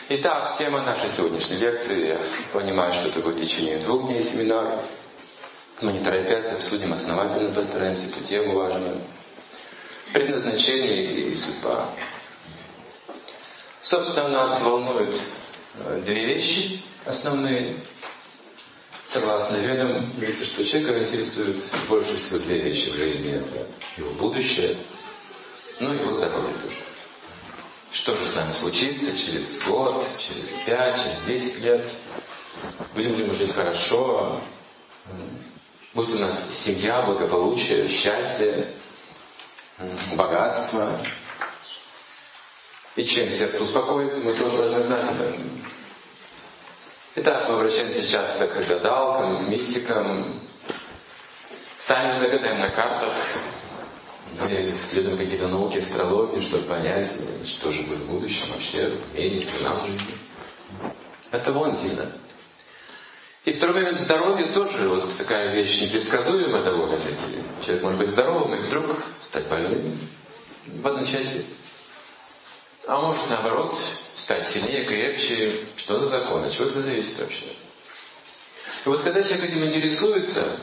Итак, тема нашей сегодняшней лекции. Я понимаю, что это будет в течение 2 дней семинар. Мы не торопясь обсудим основательно, постараемся эту тему важную. Предназначение и судьба. Собственно, нас волнуют 2 вещи основные. Согласно Ведам, видите, что человека интересует больше всего 2 вещи в жизни. Это его будущее, но и его здоровье тоже. Что же с нами случится через год, через 5, через 10 лет? Будем ли мы жить хорошо? Будет у нас семья, благополучие, счастье, богатство? И чем сердце успокоится, мы тоже должны знать об этом. Итак, мы обращаемся часто к гадалкам, к мистикам. Сами загадаем на картах, исследуем какие-то науки, астрологии, чтобы понять, что же будет в будущем вообще, в мире, у нас в жизни. Это волнительно. И второй момент, здоровье тоже вот такая вещь непредсказуемая довольно-таки. Человек может быть здоровым и вдруг стать больным в одной части. А может, наоборот, стать сильнее, крепче. Что за закон? От чего это зависит вообще? И вот когда человек этим интересуется,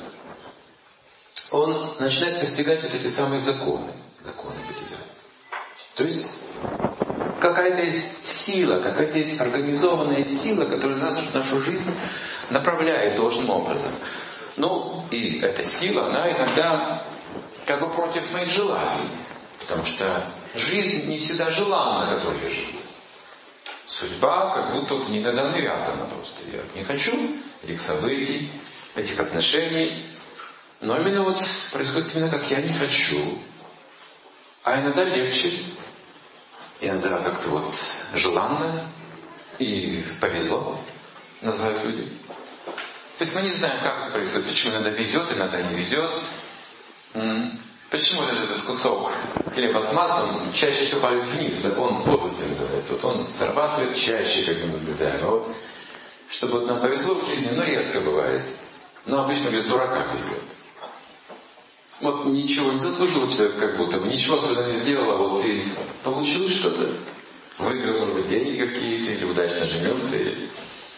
он начинает постигать вот эти самые законы бытия. То есть какая-то есть сила, какая-то есть организованная сила, которая нашу жизнь направляет должным образом. Ну, и эта сила, она иногда как бы против моих желаний. Потому что жизнь не всегда желанна, которую я живу. Судьба как будто вот иногда навязана просто. Я не хочу этих событий, этих отношений. Но именно вот происходит именно как я не хочу. А иногда легче, иногда как-то вот желанно и повезло, называют люди. То есть мы не знаем, как это происходит, почему иногда везет, иногда не везет. Почему этот кусок хлеба с маслом чаще всего падает вниз, закон подлости называется. Вот он срабатывает чаще, как мы наблюдаем. А вот, чтобы вот нам повезло в жизни, но редко бывает. Но обычно без дурака везет. Вот ничего не заслужил человек, как будто бы ничего особенно не сделал, а вот ты получил что-то, выиграл, может быть, деньги какие-то, или удачно женился, или...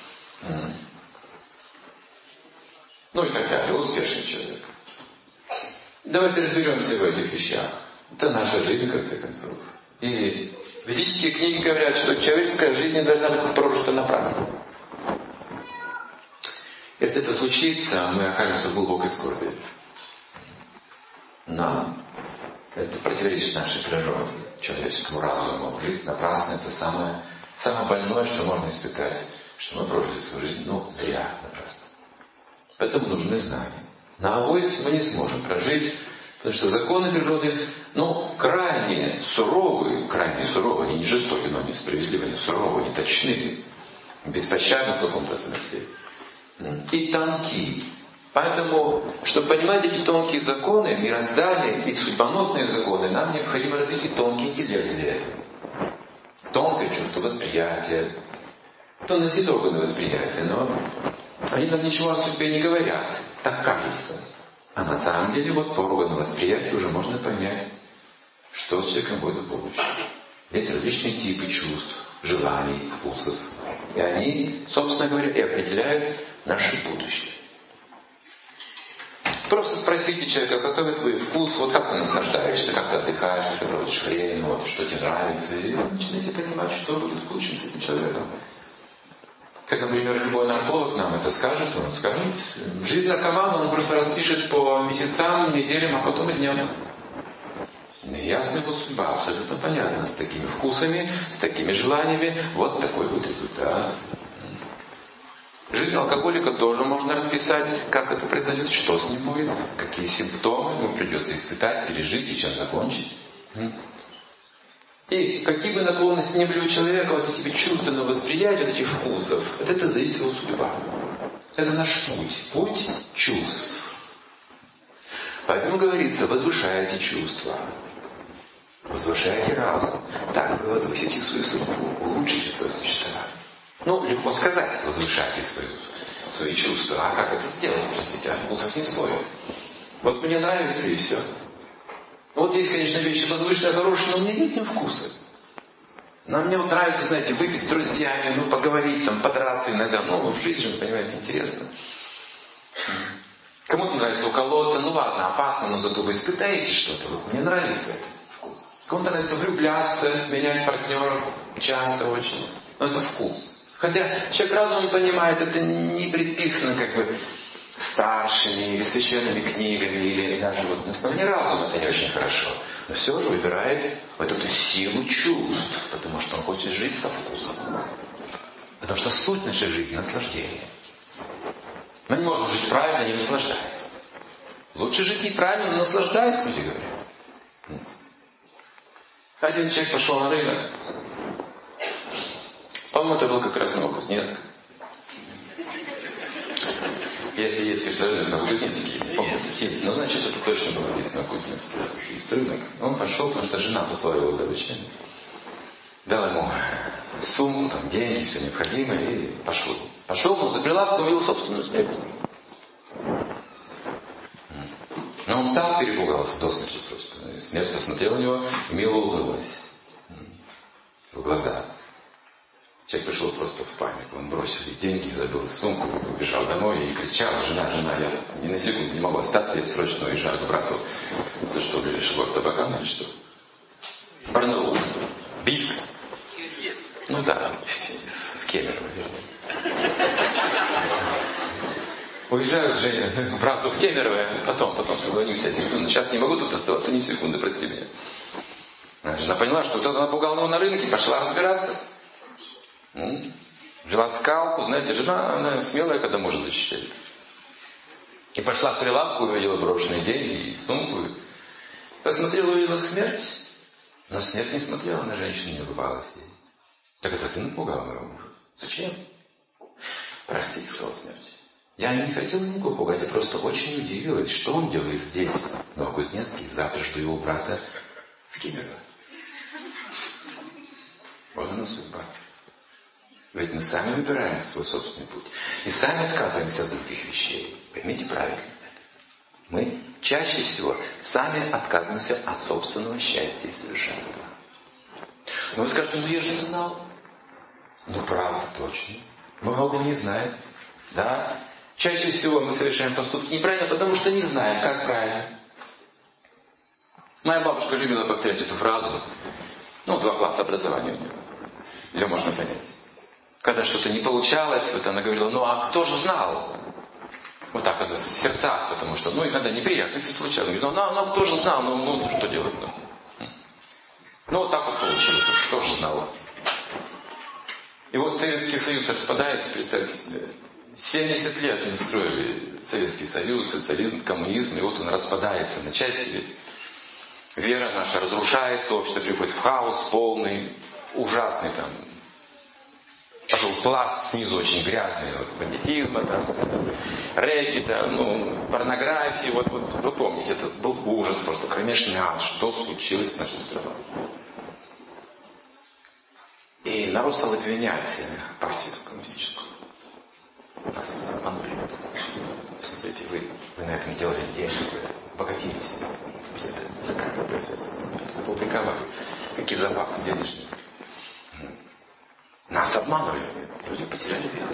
Ну и так далее, успешный человек. Давайте разберемся в этих вещах. Это наша жизнь, в конце концов. И ведические книги говорят, что человеческая жизнь не должна быть прожита напрасно. Если это случится, мы окажемся в глубокой скорби. Но это противоречит нашей природе, человеческому разуму. Жить напрасно — это самое больное, что можно испытать, что мы прожили свою жизнь, зря, напрасно. Поэтому нужны знания. На авось мы не сможем прожить, потому что законы природы, крайне суровые, они не жестокие, но они справедливые, они суровые, они точны, беспощадны в каком-то смысле, и тонки. Поэтому, чтобы понимать эти тонкие законы, мироздания и судьбоносные законы, нам необходимо развить и тонкий интеллект для этого. Тонкое чувство восприятия. Тонкость есть органы восприятия, но они нам ничего о судьбе не говорят. Так кажется. А на самом деле вот по органу восприятия уже можно понять, что с человеком будет в будущем. Есть различные типы чувств, желаний, вкусов. И они, собственно говоря, и определяют наше будущее. Просто спросите человека, какой твой вкус, вот как ты наслаждаешься, как ты отдыхаешь, как ты проводишь время, вот, что тебе нравится. И вы начинаете понимать, что будет в будущем с этим человеком. Как, например, любой нарколог нам это скажет, он скажет, жизнь наркомана он просто распишет по месяцам, неделям, а потом и дням. Ясна его судьба, абсолютно понятно, с такими вкусами, с такими желаниями, вот такой будет результат. Жизнь алкоголика тоже можно расписать, как это произойдет, что с ним будет, какие симптомы ему придется испытать, пережить и чем закончить. И какие бы наклонности ни были у человека, вот эти чувственные восприятия, вот этих вкусов, от этого зависит его судьба. Это наш путь чувств. Поэтому говорится, возвышайте чувства, возвышайте разум. Так вы возвысите свою судьбу, улучшите свое существование. Легко сказать, возвышайте свои чувства. А как это сделать, простите, а вкусов не стоит. Вот мне нравится и все. Вот есть, конечно, вещи возвышенные, хорошие, но у меня нет ни вкуса. Но мне вот нравится, знаете, выпить с друзьями, поговорить, подраться иногда. В жизни же, понимаете, интересно. Кому-то нравится уколоться, ладно, опасно, но зато вы испытаете что-то. Вот мне нравится этот вкус. Кому-то нравится влюбляться, менять партнеров часто очень. Но это вкус. Хотя человек разумом понимает, это не предписано старшими или священными книгами, или даже на основании разума это не очень хорошо. Но все же выбирает вот эту силу чувств, потому что он хочет жить со вкусом. Потому что суть нашей жизни — наслаждение. Мы не можем жить правильно, не наслаждаясь. Лучше жить неправильно, но наслаждаясь, люди говорят. Один человек пошел на рынок. По-моему, это был как раз Новокузнецк. Если есть, конечно, рынок Новокузнецкий, не помню, есть, но значит, это точно было здесь Новокузнецк. Есть рынок. Он пошел, потому что жена послала его за ручными. Дал ему сумму, деньги, все необходимое, и пошел. Пошел, но за прилавком его собственную смерть. Но он встал, перепугался до смерти просто. Смерть посмотрела на него, мило улыбалась. В глаза. Человек пришел просто в панику. Он бросил деньги, забыл сумку, убежал домой и кричал: жена, я ни на секунду не могу остаться, я срочно уезжаю к брату. Ты что, ближешь в город Абакан или что? Барнаул. Бийск. Да, в Кемерово, вернее. Уезжаю к брату в Кемерово, потом созвонимся. Сейчас не могу тут оставаться ни секунды, прости меня. Жена поняла, что кто-то напугал его на рынке, пошла разбираться. Взяла скалку, знаете, жена, она смелая, когда может защищать. И пошла к прилавку, увидела брошенные деньги и сумку. Посмотрела, увидела смерть. Но смерть не смотрела на женщину, не улыбалась ей. Так это ты напугал моего мужа? Зачем? Простите, сказала смерть. Я не хотела никого пугать, я просто очень удивилась, что он делает здесь, в Новокузнецке, завтра жду его брата в Кемерово. Вот она судьба. Ведь мы сами выбираем свой собственный путь. И сами отказываемся от других вещей. Поймите правильно. Мы чаще всего сами отказываемся от собственного счастья и совершенства. Но вы скажете: я же знал. Правда, точно. Мы много не знаем. Да? Чаще всего мы совершаем поступки неправильно, потому что не знаем, как правильно. Моя бабушка любила повторять эту фразу. 2 класса образования у нее. Ее можно понять. Когда что-то не получалось, она говорила: а кто же знал? Вот так это в сердцах, потому что, иногда неприятности случались. Кто же знал? Что делать? Вот так вот получилось. Кто же знал? И вот Советский Союз распадается, представьте себе. 70 лет мы строили Советский Союз, социализм, коммунизм, и вот он распадается на части весь. Вера наша разрушается, общество приходит в хаос полный, ужасный пошел пласт снизу очень грязный, бандитизма, регги, порнографии, вы помните, это был ужас просто, кромешный ад, что случилось с нашей страной. И народ стал обвинять партию коммунистическую. Нас обманули. Посмотрите, вы на этом делали деньги, вы обогатились. Это как процесс? Это публиковали. Какие запасы денежные. Нас обманывали. Люди потеряли веру.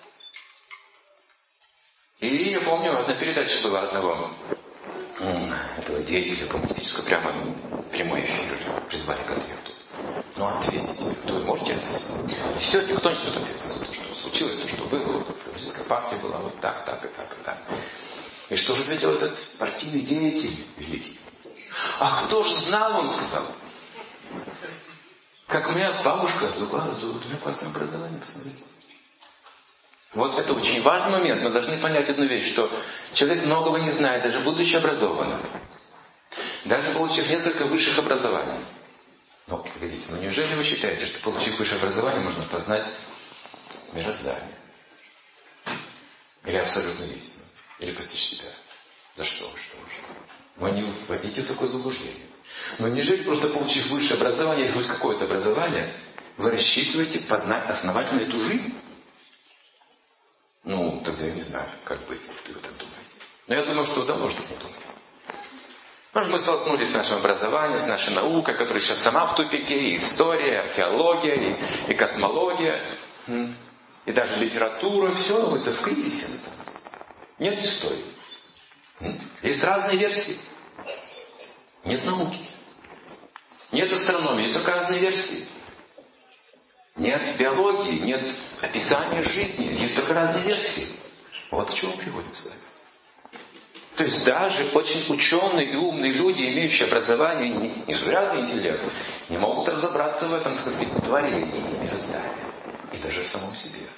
И я помню, одна передача была одного этого деятеля коммунистического, прямой эфир, призвали к ответу. Ответите. Кто вы можете ответить? И все, никто несет ответственность за то, что случилось, то, что было. Коммунистическая партия была вот так и так. И что же ответил этот партийный деятель великий? А кто же знал, он сказал. Как моя бабушка с 2 классами образования, посмотрите. Вот это очень важный момент. Мы должны понять одну вещь, что человек многого не знает, даже будучи образованным. Даже получив несколько высших образований. Погодите, неужели вы считаете, что получив высшее образование, можно познать мироздание? Или абсолютную истину? Или постичь себя? Да что? Не вводите в такое заблуждение. Но неужели просто получив высшее образование или хоть какое-то образование, вы рассчитываете познать основательно эту жизнь? Тогда я не знаю, как быть, если вы так думаете. Но я думаю, что давно что не думаете. Может, мы столкнулись с нашим образованием, с нашей наукой, которая сейчас сама в тупике, и история, археология, и космология, и даже литература, все находится в кризисе. Нет истории. Есть разные версии. Нет науки. Нет астрономии, есть только разные версии. Нет биологии, нет описания жизни, есть только разные версии. Вот к чему мы приходим с вами. То есть даже очень ученые и умные люди, имеющие образование, несуразный интеллект, не могут разобраться в этом, так сказать, творении мироздания. И даже в самом себе.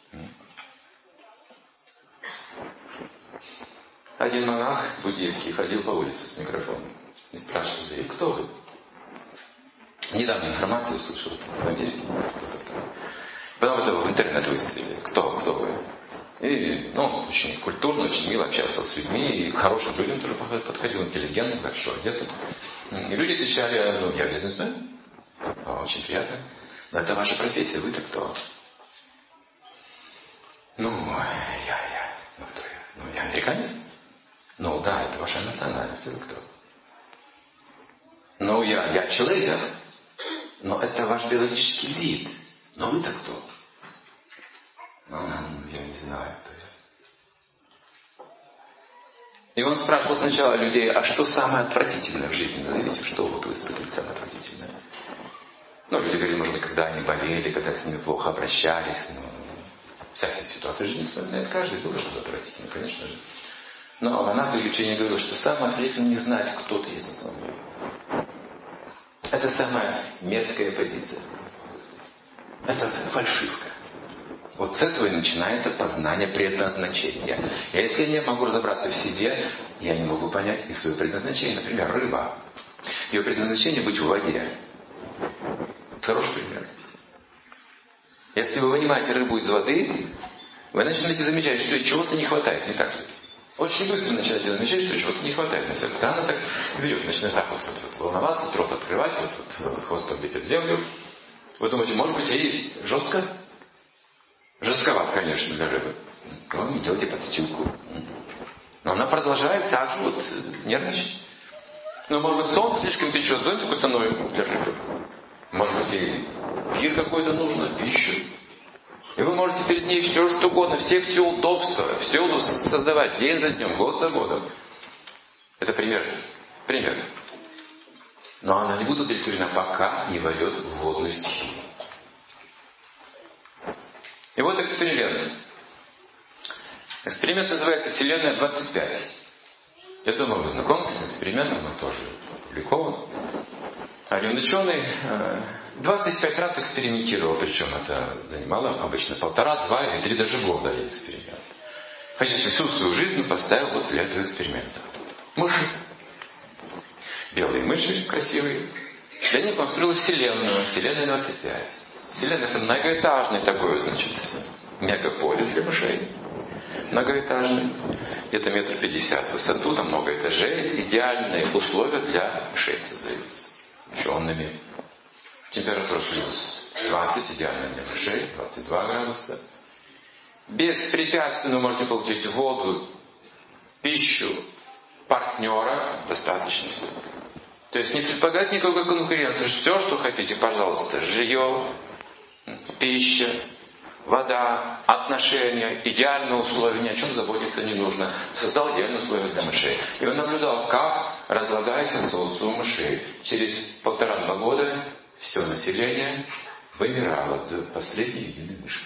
Один монах буддийский ходил по улице с микрофоном и спрашивал людей: кто вы? Недавно информацию услышал в Америке. Потом это в интернет выставили. Кто вы? И, очень культурно, очень мило общался с людьми, и к хорошим людям тоже подходил, интеллигентным, как что, где-то. И люди отвечали: я бизнесмен. Очень приятно. Но это ваша профессия, вы-то кто? Кто я? Я американец. Да, это ваша национальность, вы кто? Я человек. Но это ваш биологический вид. Но вы-то кто? Я не знаю, кто я. И он спрашивал сначала людей: а что самое отвратительное в жизни? Назовите, что вы испытываете самое отвратительное. Люди говорили, может быть, когда они болели, когда с ними плохо обращались. Всякие ситуации жизни вспоминает каждый, было что-то отвратительное, конечно же. Но монах в учении говорил, что самое отвратительное не знать, кто ты есть на самом деле. Это самая мерзкая позиция. Это фальшивка. Вот с этого и начинается познание предназначения. Если я не могу разобраться в себе, я не могу понять и свое предназначение. Например, рыба. Ее предназначение быть в воде. Хороший пример. Если вы вынимаете рыбу из воды, вы начинаете замечать, что ей чего-то не хватает, не так ли? Очень быстро начинаете замечать, что чего-то не хватает. На всякий странно так ведет. Начинает так вот волноваться, рот открывать, хвостом бить об землю. Вы думаете, может быть, ей жестко? Жестковат, конечно, для рыбы. Не делайте подстилку. Но она продолжает так же нервничать. Может быть, солнце слишком печет, зонтик установим для рыбы. Может быть, ей пир какой-то нужно, пищу. И вы можете перед ней все что угодно, все удобства, все создавать день за днем, год за годом. Это пример. Но она не будет удовлетворена, пока не войдет в водную стихию. И вот эксперимент. Эксперимент называется «Вселенная 25». Я думаю, вы знакомы с этим экспериментом, он тоже опубликован. Один ученый 25 раз экспериментировал, причем это занимало обычно 1,5, 2 или 3 даже года эксперимент. Фактически всю свою жизнь поставил для этого эксперимента. Мыши. Белые мыши, красивые. Для них конструировал Вселенную. Вселенная 25. Вселенная — это многоэтажный такой, мегаполис для мышей. Многоэтажный. Где-то 1,50 м в высоту, там много этажей. Идеальные условия для мышей создаются. Учеными. Температура плюс 20, идеально для мышей, 22 градуса. Беспрепятственно вы можете получить воду, пищу, партнера достаточно. То есть не предполагать никакой конкуренции. Все, что хотите, пожалуйста. Жилье, пища, вода, отношения, идеальные условия, ни о чем заботиться не нужно. Создал идеальные условия для мышей. И он наблюдал, как разлагается социум мышей. Через 1,5-2 года все население вымирало до последней единой мышки.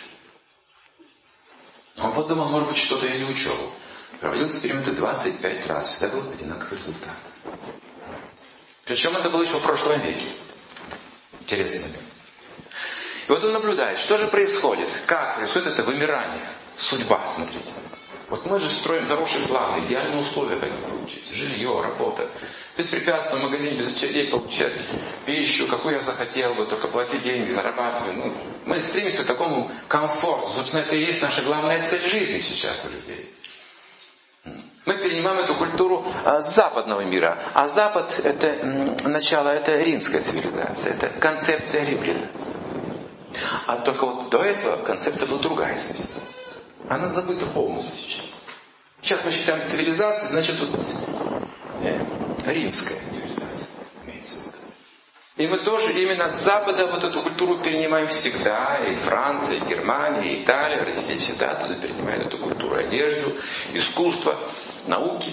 Он подумал, может быть, что-то я не учел. Проводил эксперименты 25 раз. Всегда был одинаковый результат. Причем это было еще в прошлом веке. Интересный момент. И вот он наблюдает, что же происходит, как происходит это вымирание, судьба, смотрите. Вот мы же строим хорошие планы, идеальные условия хотим получить. Жилье, работа, беспрепятственно в магазине, без очередей получать пищу, какую я захотел бы, только платить деньги, зарабатывать. Мы стремимся к такому комфорту. Собственно, это и есть наша главная цель жизни сейчас у людей. Мы перенимаем эту культуру с западного мира. А Запад — это начало, это римская цивилизация, это концепция римлян. А только вот до этого концепция была другая совсем. Она забыта полностью сейчас. Сейчас мы считаем цивилизацией, значит, римское цивилизация имеется в виду. И мы тоже именно с Запада вот эту культуру перенимаем всегда. И Франция, и Германия, и Италия, Россия всегда оттуда перенимает эту культуру, одежду, искусство, науки.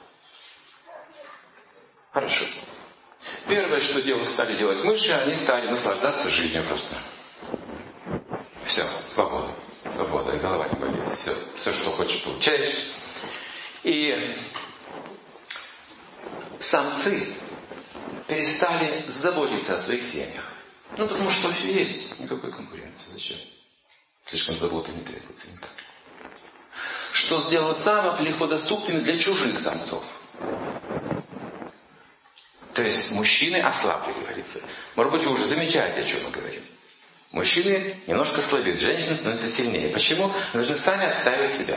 Хорошо. Первое, что стали делать мыши, они стали наслаждаться жизнью просто. Все, свобода. Свобода, и голова не болит. Все, что хочешь, получаешь. И самцы перестали заботиться о своих семьях. Потому что есть никакой конкуренции. Зачем? Слишком заботы не требуется. Никак. Что сделало самок легко доступными для чужих самцов. То есть мужчины ослабли, говорится. Может быть, вы уже замечаете, о чем мы говорим. Мужчины немножко слабеют, женщины становятся сильнее. Почему? Нужно сами отстаивать себя.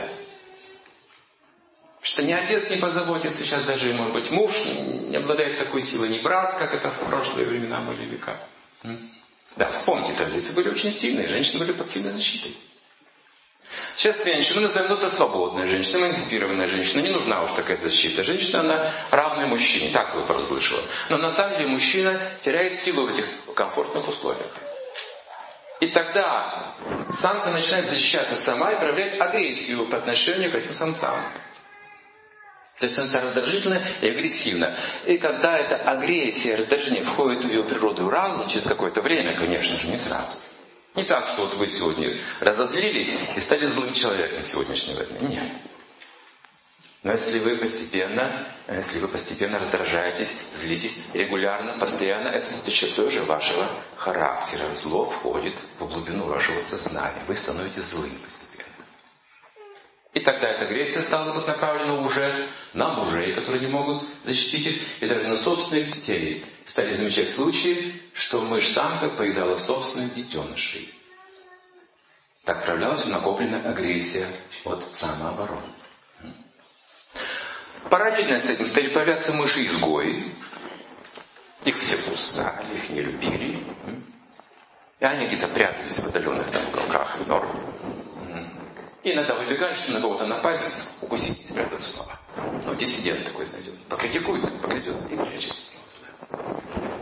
Что ни отец не позаботится, сейчас даже, может быть, муж не обладает такой силой, ни брат, как это в прошлые времена были века. Да, вспомните, традиции были очень сильные, женщины были под сильной защитой. Сейчас женщина, мы назовем это свободная женщина, эмансипированная женщина, не нужна уж такая защита. Женщина, она равная мужчине, так вы прослышала. Но на самом деле мужчина теряет силу в этих комфортных условиях. И тогда самка начинает защищаться сама и проявлять агрессию по отношению к этим самцам. То есть она раздражительна и агрессивна. И когда эта агрессия, раздражение входит в ее природу разум, через какое-то время, конечно же, не сразу. Не так, что вот вы сегодня разозлились и стали злым человеком сегодняшнего дня. Нет. Но если вы постепенно раздражаетесь, злитесь регулярно, постоянно, это еще тоже вашего характера. Зло входит в глубину вашего сознания. Вы становитесь злым постепенно. И тогда эта агрессия стала быть направлена уже на мужей, которые не могут защитить их, и даже на собственных детей. Стали замечать случаи, что мышь-самка поедала собственных детенышей. Так проявлялась накопленная агрессия от самообороны. Параллельно с этим стали появляться мыши-изгои. Их все кусали, их не любили. И они где-то прятались в отдаленных там уголках нор. И иногда выбегали, чтобы на кого-то напасть, укусить и спрятаться снова. Диссидент такой, знаете, покритикует, погрызет и прячется снова.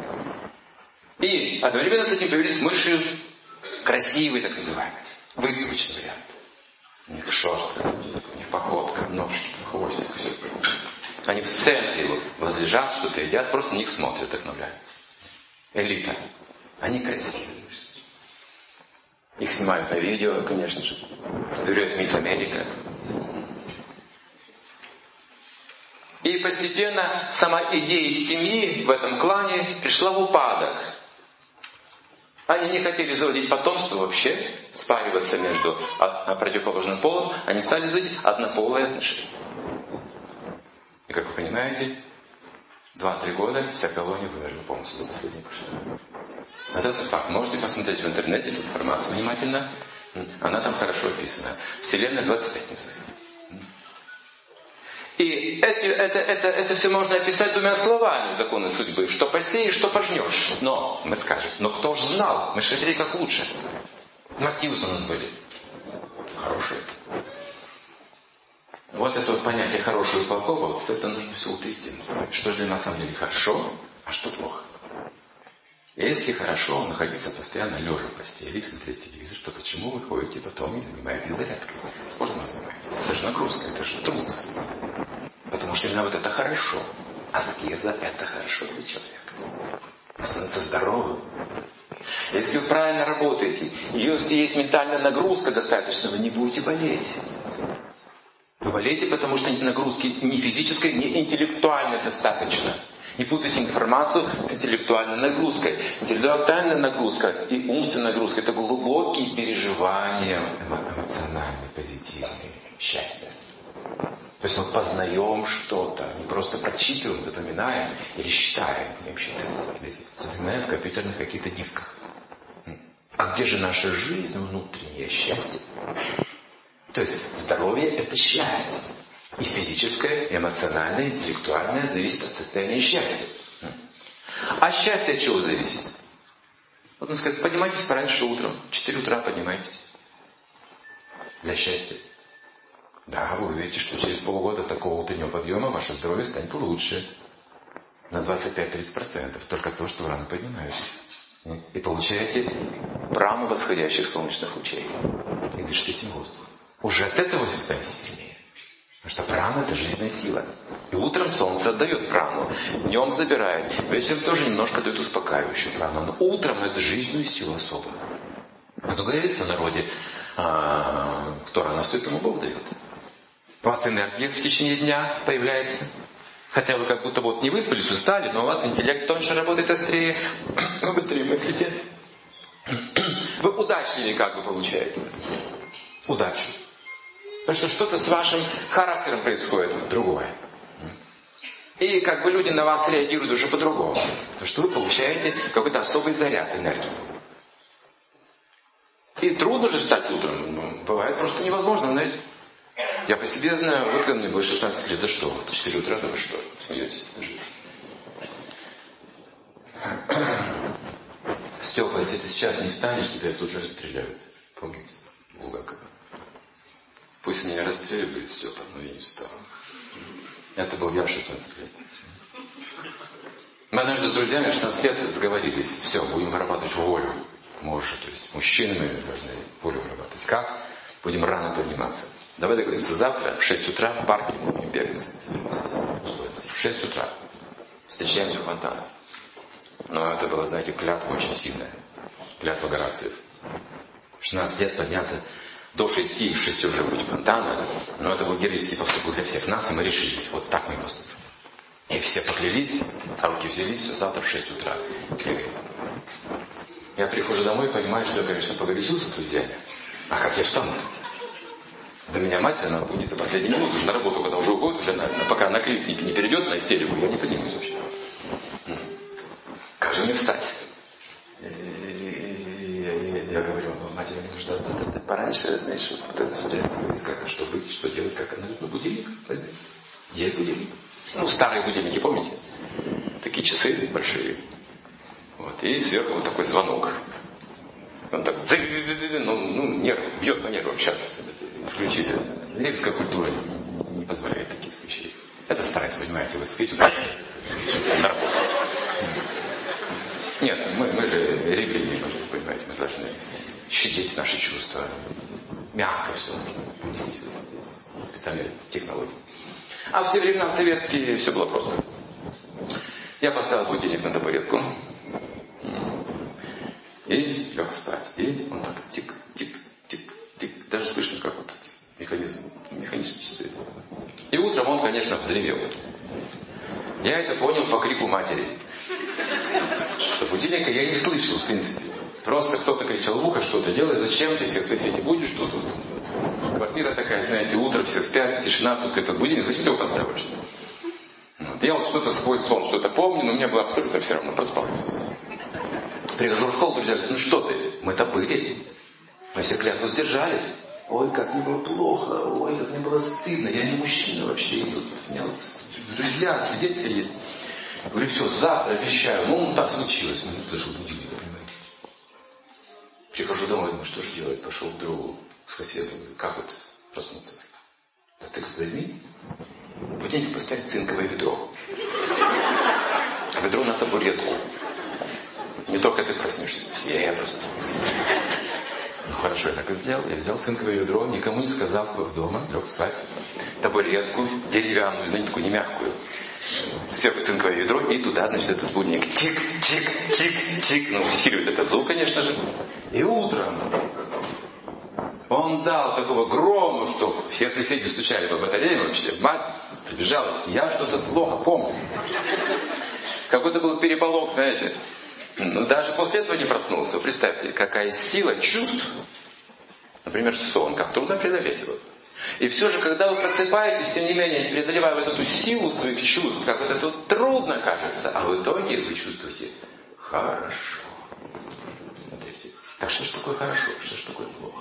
И одновременно с этим появились мыши красивые, так называемые. Выставочный вариант. У них шерстка, у них походка, ножки, хвостик, все. Они в центре возлежат, что-то едят, просто на них смотрят, вдохновляются. Элита. Они красивые. Их снимают на видео, конечно же. Берет Мисс Америка. И постепенно сама идея семьи в этом клане пришла в упадок. Они не хотели заводить потомство вообще, спариваться между противоположным полом. Они стали заводить однополые отношения. И как вы понимаете, 2-3 года вся колония вымерла полностью до последней пошла. Вот это факт. Можете посмотреть в интернете эту информацию внимательно. Она там хорошо описана. Вселенная 25 называется. И это все можно описать двумя словами законы судьбы. Что посеешь, что пожнешь. Но, мы скажем, но кто ж знал? Мы же хотели как лучше. Мотивы у нас были. Хорошие. Вот это вот понятие хорошего и плохого, вот это нужно все утрясти. Что же на самом деле хорошо, а что плохо. Если хорошо находиться постоянно лежа в постели, смотреть телевизор, то почему вы ходите потом и занимаетесь зарядкой? Спортом занимаетесь. Это же нагрузка, это же труд. Потому что именно вот это хорошо. Аскеза – это хорошо для человека. Он становится здоровым. Если вы правильно работаете, если есть ментальная нагрузка достаточно, вы не будете болеть. Вы болеете, потому что нагрузки ни физической, ни интеллектуальной достаточно. Не путайте информацию с интеллектуальной нагрузкой. Интеллектуальная нагрузка и умственная нагрузка – это глубокие переживания, эмоциональные, позитивные, счастье. То есть мы познаем что-то, не просто прочитываем, запоминаем или считаем. Запоминаем в компьютерных каких-то дисках. А где же наша жизнь, внутреннее счастье? То есть здоровье – это счастье. И физическое, и эмоциональное, и интеллектуальное зависит от состояния счастья. А счастье от чего зависит? Вот он скажет, поднимайтесь пораньше утром, в 4 утра поднимайтесь. Для счастья. Да, вы увидите, что через полгода такого утреннего подъема ваше здоровье станет лучше. на 25-30%. Только то, что рано поднимаетесь. И получаете праму восходящих солнечных лучей. И дышите этим воздухом. Уже от этого вы станете сильнее. Потому что прана – это жизненная сила. И утром солнце отдает прану, днем забирает. Вечером тоже немножко дает успокаивающую прану. Но утром это жизненную силу особо. А то говорится в народе, кто рано встает, тому Бог дает. У вас энергия в течение дня появляется. Хотя вы как будто вот не выспались, устали, но у вас интеллект тоньше работает, острее. Вы быстрее мыслите. Вы удачнее как бы получаете. Удачу. Потому что что-то с вашим характером происходит другое. И как бы люди на вас реагируют уже по-другому. Потому что вы получаете какой-то особый заряд энергии. И трудно же встать утром. Бывает просто невозможно, знаете. Я по себе знаю, вот когда мне было 16 лет, да что, это 4 утра, да вы что, смеетесь? Степа, если ты сейчас не встанешь, тебя тут же расстреляют. Помните? Булгакова. Пусть меня расстреливает Степа, но я не встал. Это был я в 16 лет. Мы однажды с друзьями в 16 лет сговорились. Все, будем вырабатывать волю. Можешь, то есть мужчины мы должны волю вырабатывать. Как? Будем рано подниматься. Давай договоримся завтра в 6 утра в парке будем бегать. В 6 утра. Встречаемся у фонтана. Но это была, знаете, клятва очень сильная. Клятва Горациев. В 16 лет подняться до 6, и в 6 уже быть у фонтана. Но это был героический поступок для всех нас, и мы решились. Вот так мы поступим. И все поклялись, за руки взялись, все завтра в 6 утра. Я прихожу домой и понимаю, что я, конечно, погорячился с друзьями. А как я встану? До меня мать, она будет до последней минуты уже на работу, когда уже уходит, уже пока на крик не перейдет, на истерику, я не поднимусь вообще. Как же мне встать? Я говорю, матери, мне нужно встать пораньше, знаешь, вот это время искать, что быть, что делать, как она говорит, будильник возьми. Есть будильник. Ну, старые будильники, помните? Такие часы большие. Вот, и сверху вот такой звонок. Он так, нерв, бьет по нервам. Сейчас исключить. Ревская культура не позволяет таких вещей. Это старается, понимаете, вы спите на работу. Нет, мы же римляне, понимаете, мы должны щадить наши чувства. Мягко все нужно. Специальные технологии. А в те времена, в советские, все было просто. Я поставил будильник на табуретку. И лег спать. И он так тик-тик-тик-тик. Даже слышно, как вот механически. И утром он, конечно, взревел. Я это понял по крику матери. Что будильника я не слышал, в принципе. Просто кто-то кричал в ухо, что-то делай, зачем ты всех спать будешь, что тут? Квартира такая, знаете, утро, все спят, тишина, тут этот будильник, зачем ты его поставишь? Вот. Я вот что-то сквозь сон что-то помню, но мне было абсолютно все равно, проспал. Прихожу в школу, друзья говорят, ну что ты, мы-то были. Мы все клятву сдержали. Ой, как мне было плохо, ой, как мне было стыдно, я не мужчина вообще. И тут у меня вот друзья, свидетели есть. Говорю, все, завтра обещаю. Ну, так случилось. Ну, даже будильника, понимаете. Прихожу домой, думаю, что же делать? Пошел к другу, к соседу. Говорю, как вот проснуться? Да ты возьми, будильник поставь цинковое ведро. Ведро на табуретку. Не только ты проснешься. Я просто... Ну хорошо, я так и сделал. Я взял цинковое ведро, никому не сказав дома, лег спать. Табуретку деревянную, знаете, такую не мягкую. Сверху цинковое ведро, и туда, значит, этот будильник. Тик-тик-тик-тик. Ну, усиливает этот звук, конечно же. И утром он дал такого грома, что все соседи стучали по батарее вообще. Мать прибежала. Я что-то плохо помню. Какой-то был переполох, знаете. Но даже после этого не проснулся. Представьте, какая сила чувств. Например, сон. Как трудно преодолеть его. И все же, когда вы просыпаетесь, тем не менее, преодолевая вот эту силу своих чувств, как вот это вот трудно кажется, а в итоге вы чувствуете хорошо. Смотрите. Так что ж такое хорошо, что ж такое плохо?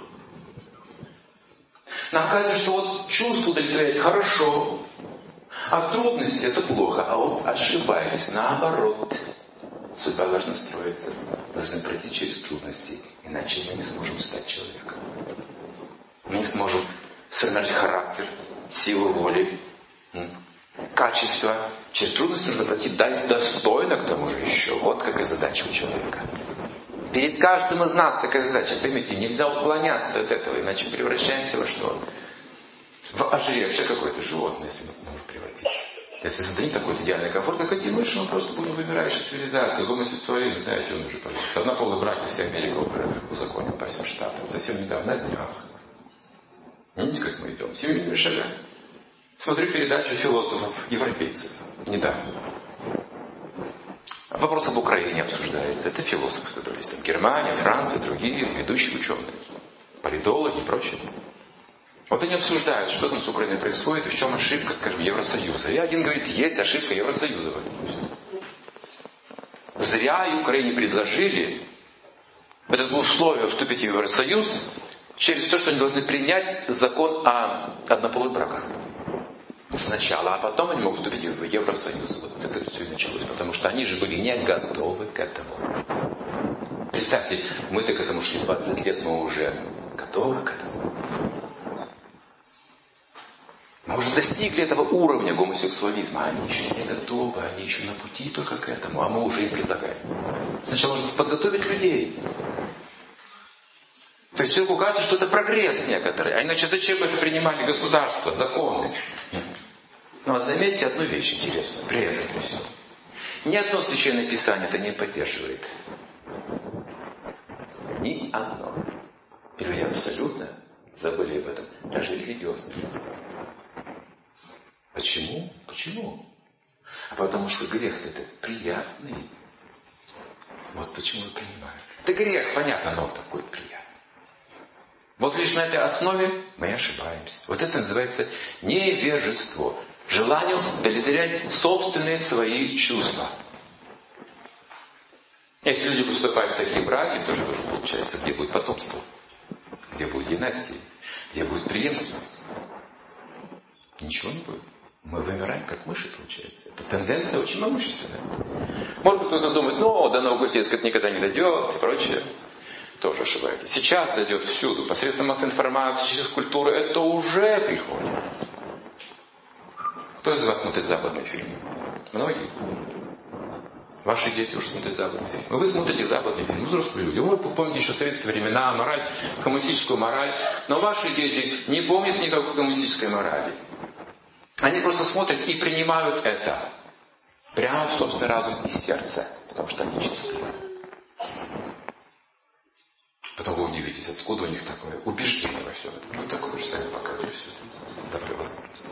Нам кажется, что вот чувство удовлетворяет хорошо, а трудности это плохо, а вот ошибаетесь, наоборот. Судьба должна строиться, должны пройти через трудности, иначе мы не сможем стать человеком. Мы не сможем сформировать характер, силу воли, качество Через трудности нужно пройти достойно к тому же еще. Вот какая задача у человека. Перед каждым из нас такая задача. Поймите, нельзя уклоняться от этого, иначе превращаемся во что? В ожиревшее какое-то животное, если мы можем превратиться. Если создадим такой идеальный комфорт, как хотим больше, мы просто будем вымирающей цивилизацией. Гомосексуализм, знаете, он уже пожалуйста. Однополые браки вся Америка уже узаконила по всем штатам. Совсем недавно, на днях. Видите, как мы идем? Семейными шагами. Смотрю передачу философов-европейцев. Недавно. Вопрос об Украине обсуждается. Это философы собрались. Там Германия, Франция, другие ведущие ученые. Политологи и прочее. Вот они обсуждают, что там с Украиной происходит и в чем ошибка, скажем, Евросоюза. И один говорит, есть ошибка Евросоюза в этом. Зря и Украине предложили это условие вступить в Евросоюз через то, что они должны принять закон о однополых браках. Сначала, а потом они могут вступить в Евросоюз. Вот с этого все и началось, потому что они же были не готовы к этому. Представьте, мы-то к этому шли 20 лет, мы уже готовы к этому. Мы уже достигли этого уровня гомосексуализма, а они еще не готовы, они еще на пути только к этому, а мы уже им предлагаем. Сначала нужно подготовить людей. То есть человеку кажется, что это прогресс некоторый, а иначе зачем это принимали государства, законы? Но заметьте одну вещь интересную, при этом при всем. Ни одно священное писание это не поддерживает. Ни одно. И люди абсолютно забыли об этом, даже религиозные. Почему? Почему? А потому что грех-то это приятный. Вот почему я принимаю. Это грех, понятно, но он такой приятный. Вот лишь на этой основе мы ошибаемся. Вот это называется невежество. Желание удовлетворять собственные свои чувства. Если люди поступают в такие браки, то что же получается? Где будет потомство? Где будет династия? Где будет преемственность? Ничего не будет. Мы вымираем, как мыши, получается. Это тенденция очень могущественная. Может быть, кто-то думает, до Нового года это никогда не дойдет и прочее. Тоже ошибаетесь. Сейчас дойдет всюду. Посредством массовой информации, через культуру это уже приходит. Кто из вас смотрит западные фильмы? Многие. Ваши дети уже смотрят западные фильмы. Вы смотрите западные фильмы, взрослые люди. Вы помните еще советские времена, мораль, коммунистическую мораль. Но ваши дети не помнят никакой коммунистической морали. Они просто смотрят и принимают это. Прямо в собственный разум и сердце. Потому что они чистые. Потом вы удивитесь, откуда у них такое убеждение во всем этом. Ну, такое же сами показывают все.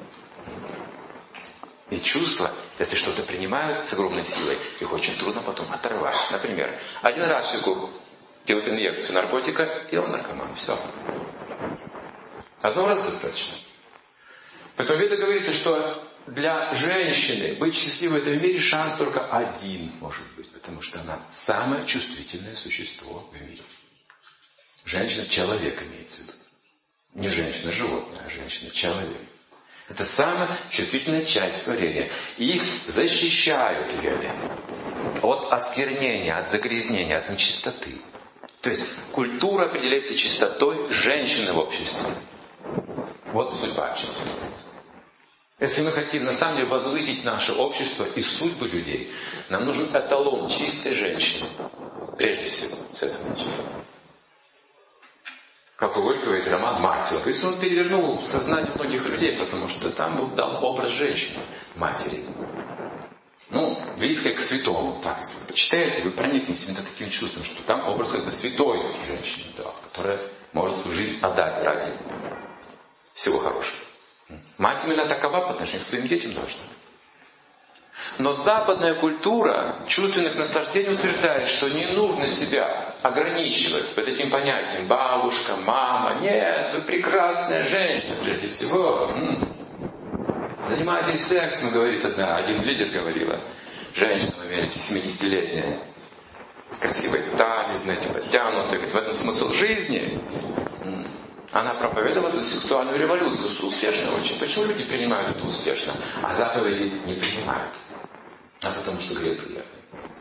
И чувства, если что-то принимают с огромной силой, их очень трудно потом оторвать. Например, один раз человеку делают инъекцию наркотика, и он наркоман. Все. Одного раза достаточно. Поэтому в Ведах говорится, что для женщины быть счастливой в этом мире шанс только один может быть, потому что она самое чувствительное существо в мире. Женщина-человек имеется в виду. Не женщина-животное, а женщина-человек. Это самая чувствительная часть творения. И их защищают веды от осквернения, от загрязнения, от нечистоты. То есть культура определяется чистотой женщины в обществе. Вот судьба общества. Если мы хотим на самом деле возвысить наше общество и судьбы людей, нам нужен эталон чистой женщины. Прежде всего, с этого начать. Как у Горького есть роман «Мать». То есть он перевернул сознание многих людей, потому что там был дан образ женщины, матери. Близкой к святому. Так, если вы почитаете, вы проникнете именно таким чувством, что там образ как бы святой женщины, которая может свою жизнь отдать ради всего хорошего. Мать именно такова по отношению к своим детям должна. Но западная культура чувственных наслаждений утверждает, что не нужно себя ограничивать под этим понятием бабушка, мама. Нет, вы прекрасная женщина прежде всего. Занимайтесь сексом, говорит один лидер говорила. Женщина в Америке 70-летняя, с красивой талией, знаете, подтянутая. Говорит, в этом смысл жизни. Она проповедовала эту сексуальную революцию, успешно очень. Почему люди принимают это успешно, а заповеди не принимают? А потому что грех приятный.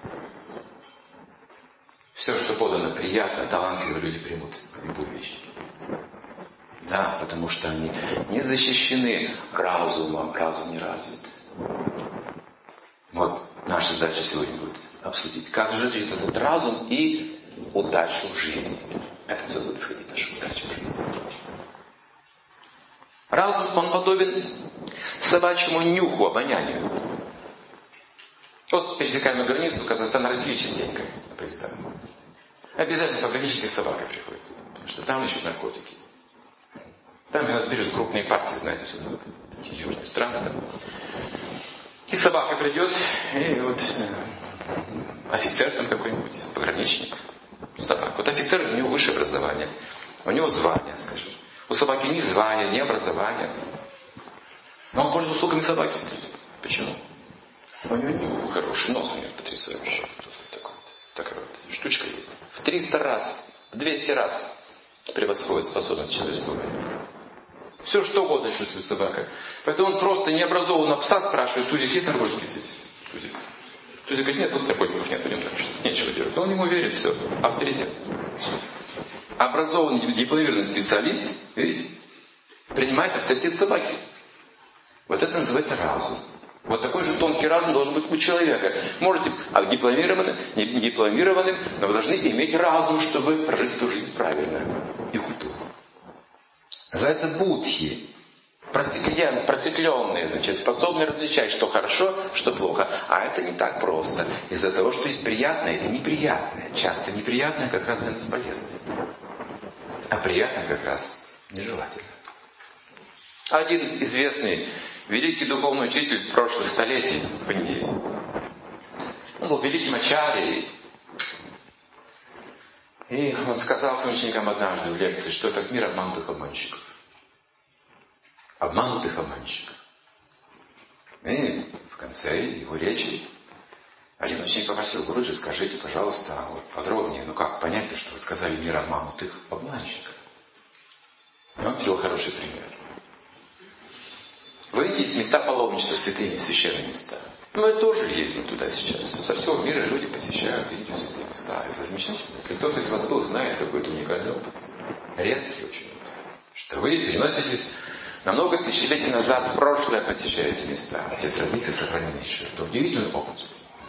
Все, что подано приятно, талантливые люди примут любую вещь. Да, потому что они не защищены разумом, разум не развит. наша задача сегодня будет обсудить, как жить этот разум и удачу в жизни. Это все будет исходить наша удача в жизни. Разум, он подобен собачьему нюху, обонянию. Вот пересекаем на границу, Казахстан, Россия частенько. Обязательно пограничники с собакой приходят. Потому что там ищут наркотики. Там берут крупные партии, знаете, сюда. Такие южные страны там. И собака придет, и вот офицер там какой-нибудь, пограничник, собака. Вот офицер, у него высшее образование. У него звание, скажем. У собаки ни звания, ни образования. Но он пользуется услугами собаки. Почему? У него нюх хороший, нос у него потрясающий. Такая вот штучка есть. В 300 раз, в 200 раз превосходит способность человечества. Все что угодно чувствует собака. Поэтому он просто необразованного пса спрашивает: Тузик, есть наркотики здесь? Тузик говорит: нет, тут наркотиков нет, будем дальше. Нечего делать. Он ему верит, все. Авторитет. Образованный, дипломированный специалист, видите, принимает авторитет собаки. Вот это называется разум. Вот такой же тонкий разум должен быть у человека. Можете дипломированным, не дипломированным, но вы должны иметь разум, чтобы прожить эту жизнь правильно. И культуру. Называется будхи. Просветленные, значит, способны различать, что хорошо, что плохо. А это не так просто. Из-за того, что есть приятное и неприятное. Часто неприятное как раз для нас полезно. А приятное как раз нежелательно. Один известный великий духовный учитель прошлых столетий в Индии. Он был великим ачарьей. И он сказал своим ученикам однажды в лекции, что этот мир обманутых обманщиков. Обманутых обманщиков. И в конце его речи один ученик попросил: Гуруджи, скажите, пожалуйста, вот подробнее, как понять-то, что вы сказали мир обманутых обманщиков? И он привел хороший пример. В Индии есть места паломничества, святыни, священные места. Мы тоже ездим туда сейчас. Со всего мира люди посещают Индию, святые места. Это замечательно. Если кто-то из вас был, знает какой-то уникальный опыт. Редкий очень опыт. Что вы переноситесь на много тысячелетий назад в прошлое, посещаете места. Все традиции сохраненнейшие. Это удивительный опыт.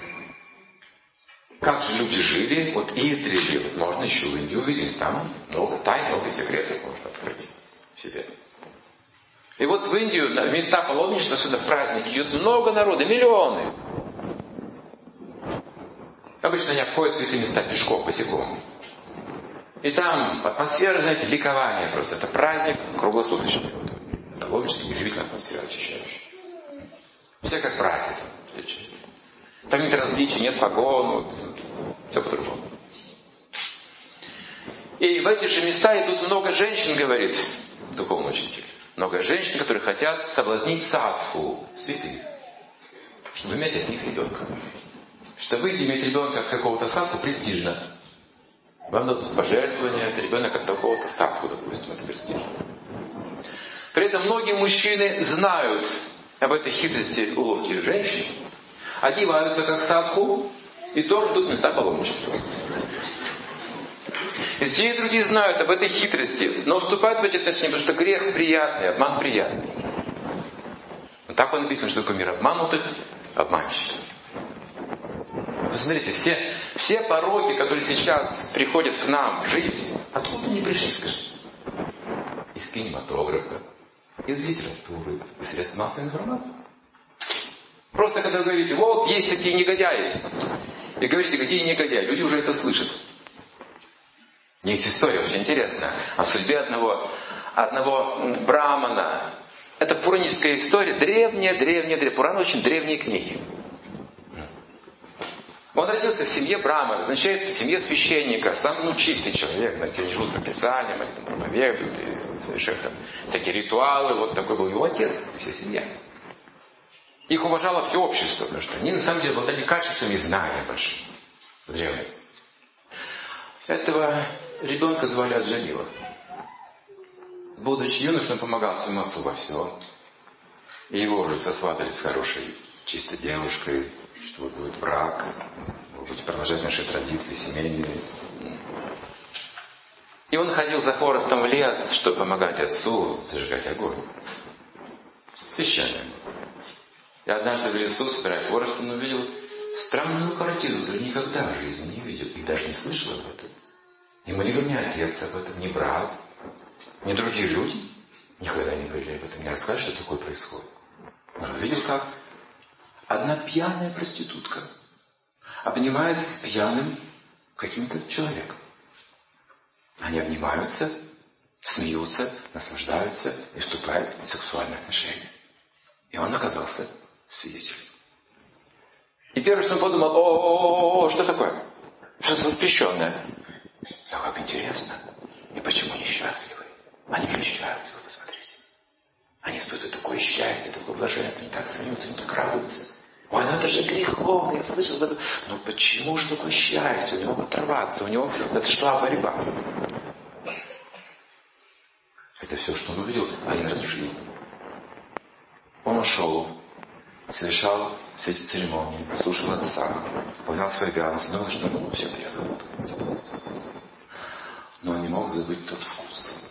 Как же люди жили, вот издревле, вот можно еще в Индию увидеть. Там много тайн, много секретов можно открыть в себе. И вот в Индию, в места паломничества, сюда в праздники идет много народа, миллионы. Обычно они обходят святые места пешком, босиком. И там атмосфера, знаете, ликования просто. Это праздник круглосуточный. Паломничество, удивительная атмосфера, очищающая. Все как братья там встречают. Там нет различий, нет погон, вот, все по-другому. И в эти же места идут много женщин, говорит духовный учитель. Много женщин, которые хотят соблазнить садху, святых, чтобы иметь от них ребенка. Чтобы иметь ребенка от какого-то садху престижно. Вам дадут пожертвования, от ребенка от такого-то садху, допустим, это престижно. При этом многие мужчины знают об этой хитрости уловки женщин, одеваются как садху и тоже ждут места паломничества. И те и другие знают об этой хитрости, но уступают в эти отношения, потому что грех приятный, обман приятный. Вот так он написан, что такое мир обманутых, обманщиков. Посмотрите, все пороки, которые сейчас приходят к нам в жизнь, откуда они пришли, скажите? Из кинематографа, из литературы, из средств массовой информации. Просто когда вы говорите: вот есть такие негодяи, и говорите: какие негодяи, люди уже это слышат. Есть история очень интересная о судьбе одного брамана. Это пураническая история, древняя. Пураны очень древние книги. Он родился в семье брамана, означает в семье священника, самый чистый человек, знаете, они живут по писаниям, они там проповедуют, и совершают там всякие ритуалы, вот такой был его отец, вся семья. Их уважало все общество, потому что они на самом деле обладали качествами знания большими в древности. Этого ребенка звали Аджамила. Будучи юношей, он помогал своему отцу во всем. И его уже сосватали с хорошей, чистой девушкой, что вот будет брак, будет продолжать наши традиции семейные. И он ходил за хворостом в лес, чтобы помогать отцу зажигать огонь. Священный. И однажды в лесу, собирая хворост, он увидел странную картину, который никогда в жизни не видел и даже не слышал об этом. Ему ни отец об этом, ни брат, ни другие люди никогда не говорили об этом, не рассказали, что такое происходит. Он увидел, как одна пьяная проститутка обнимается с пьяным каким-то человеком. Они обнимаются, смеются, наслаждаются и вступают в сексуальные отношения. И он оказался свидетелем. И первое, что он подумал, что такое? Что-то воспрещенное. Но как интересно. И почему несчастливы? Они же счастливы, посмотрите. Они испытывают такое счастье, такое блаженство, они так смеются, они так радуются. Ой, ну это же греховно, я слышал это. Но почему же такое счастье? Он не мог оторваться, у него шла борьба. Это все, что он увидел один раз в жизни. Он ушел, совершал все эти церемонии, слушал отца, понял свою обязанность, думал, что все приехало. Но он не мог забыть тот вкус.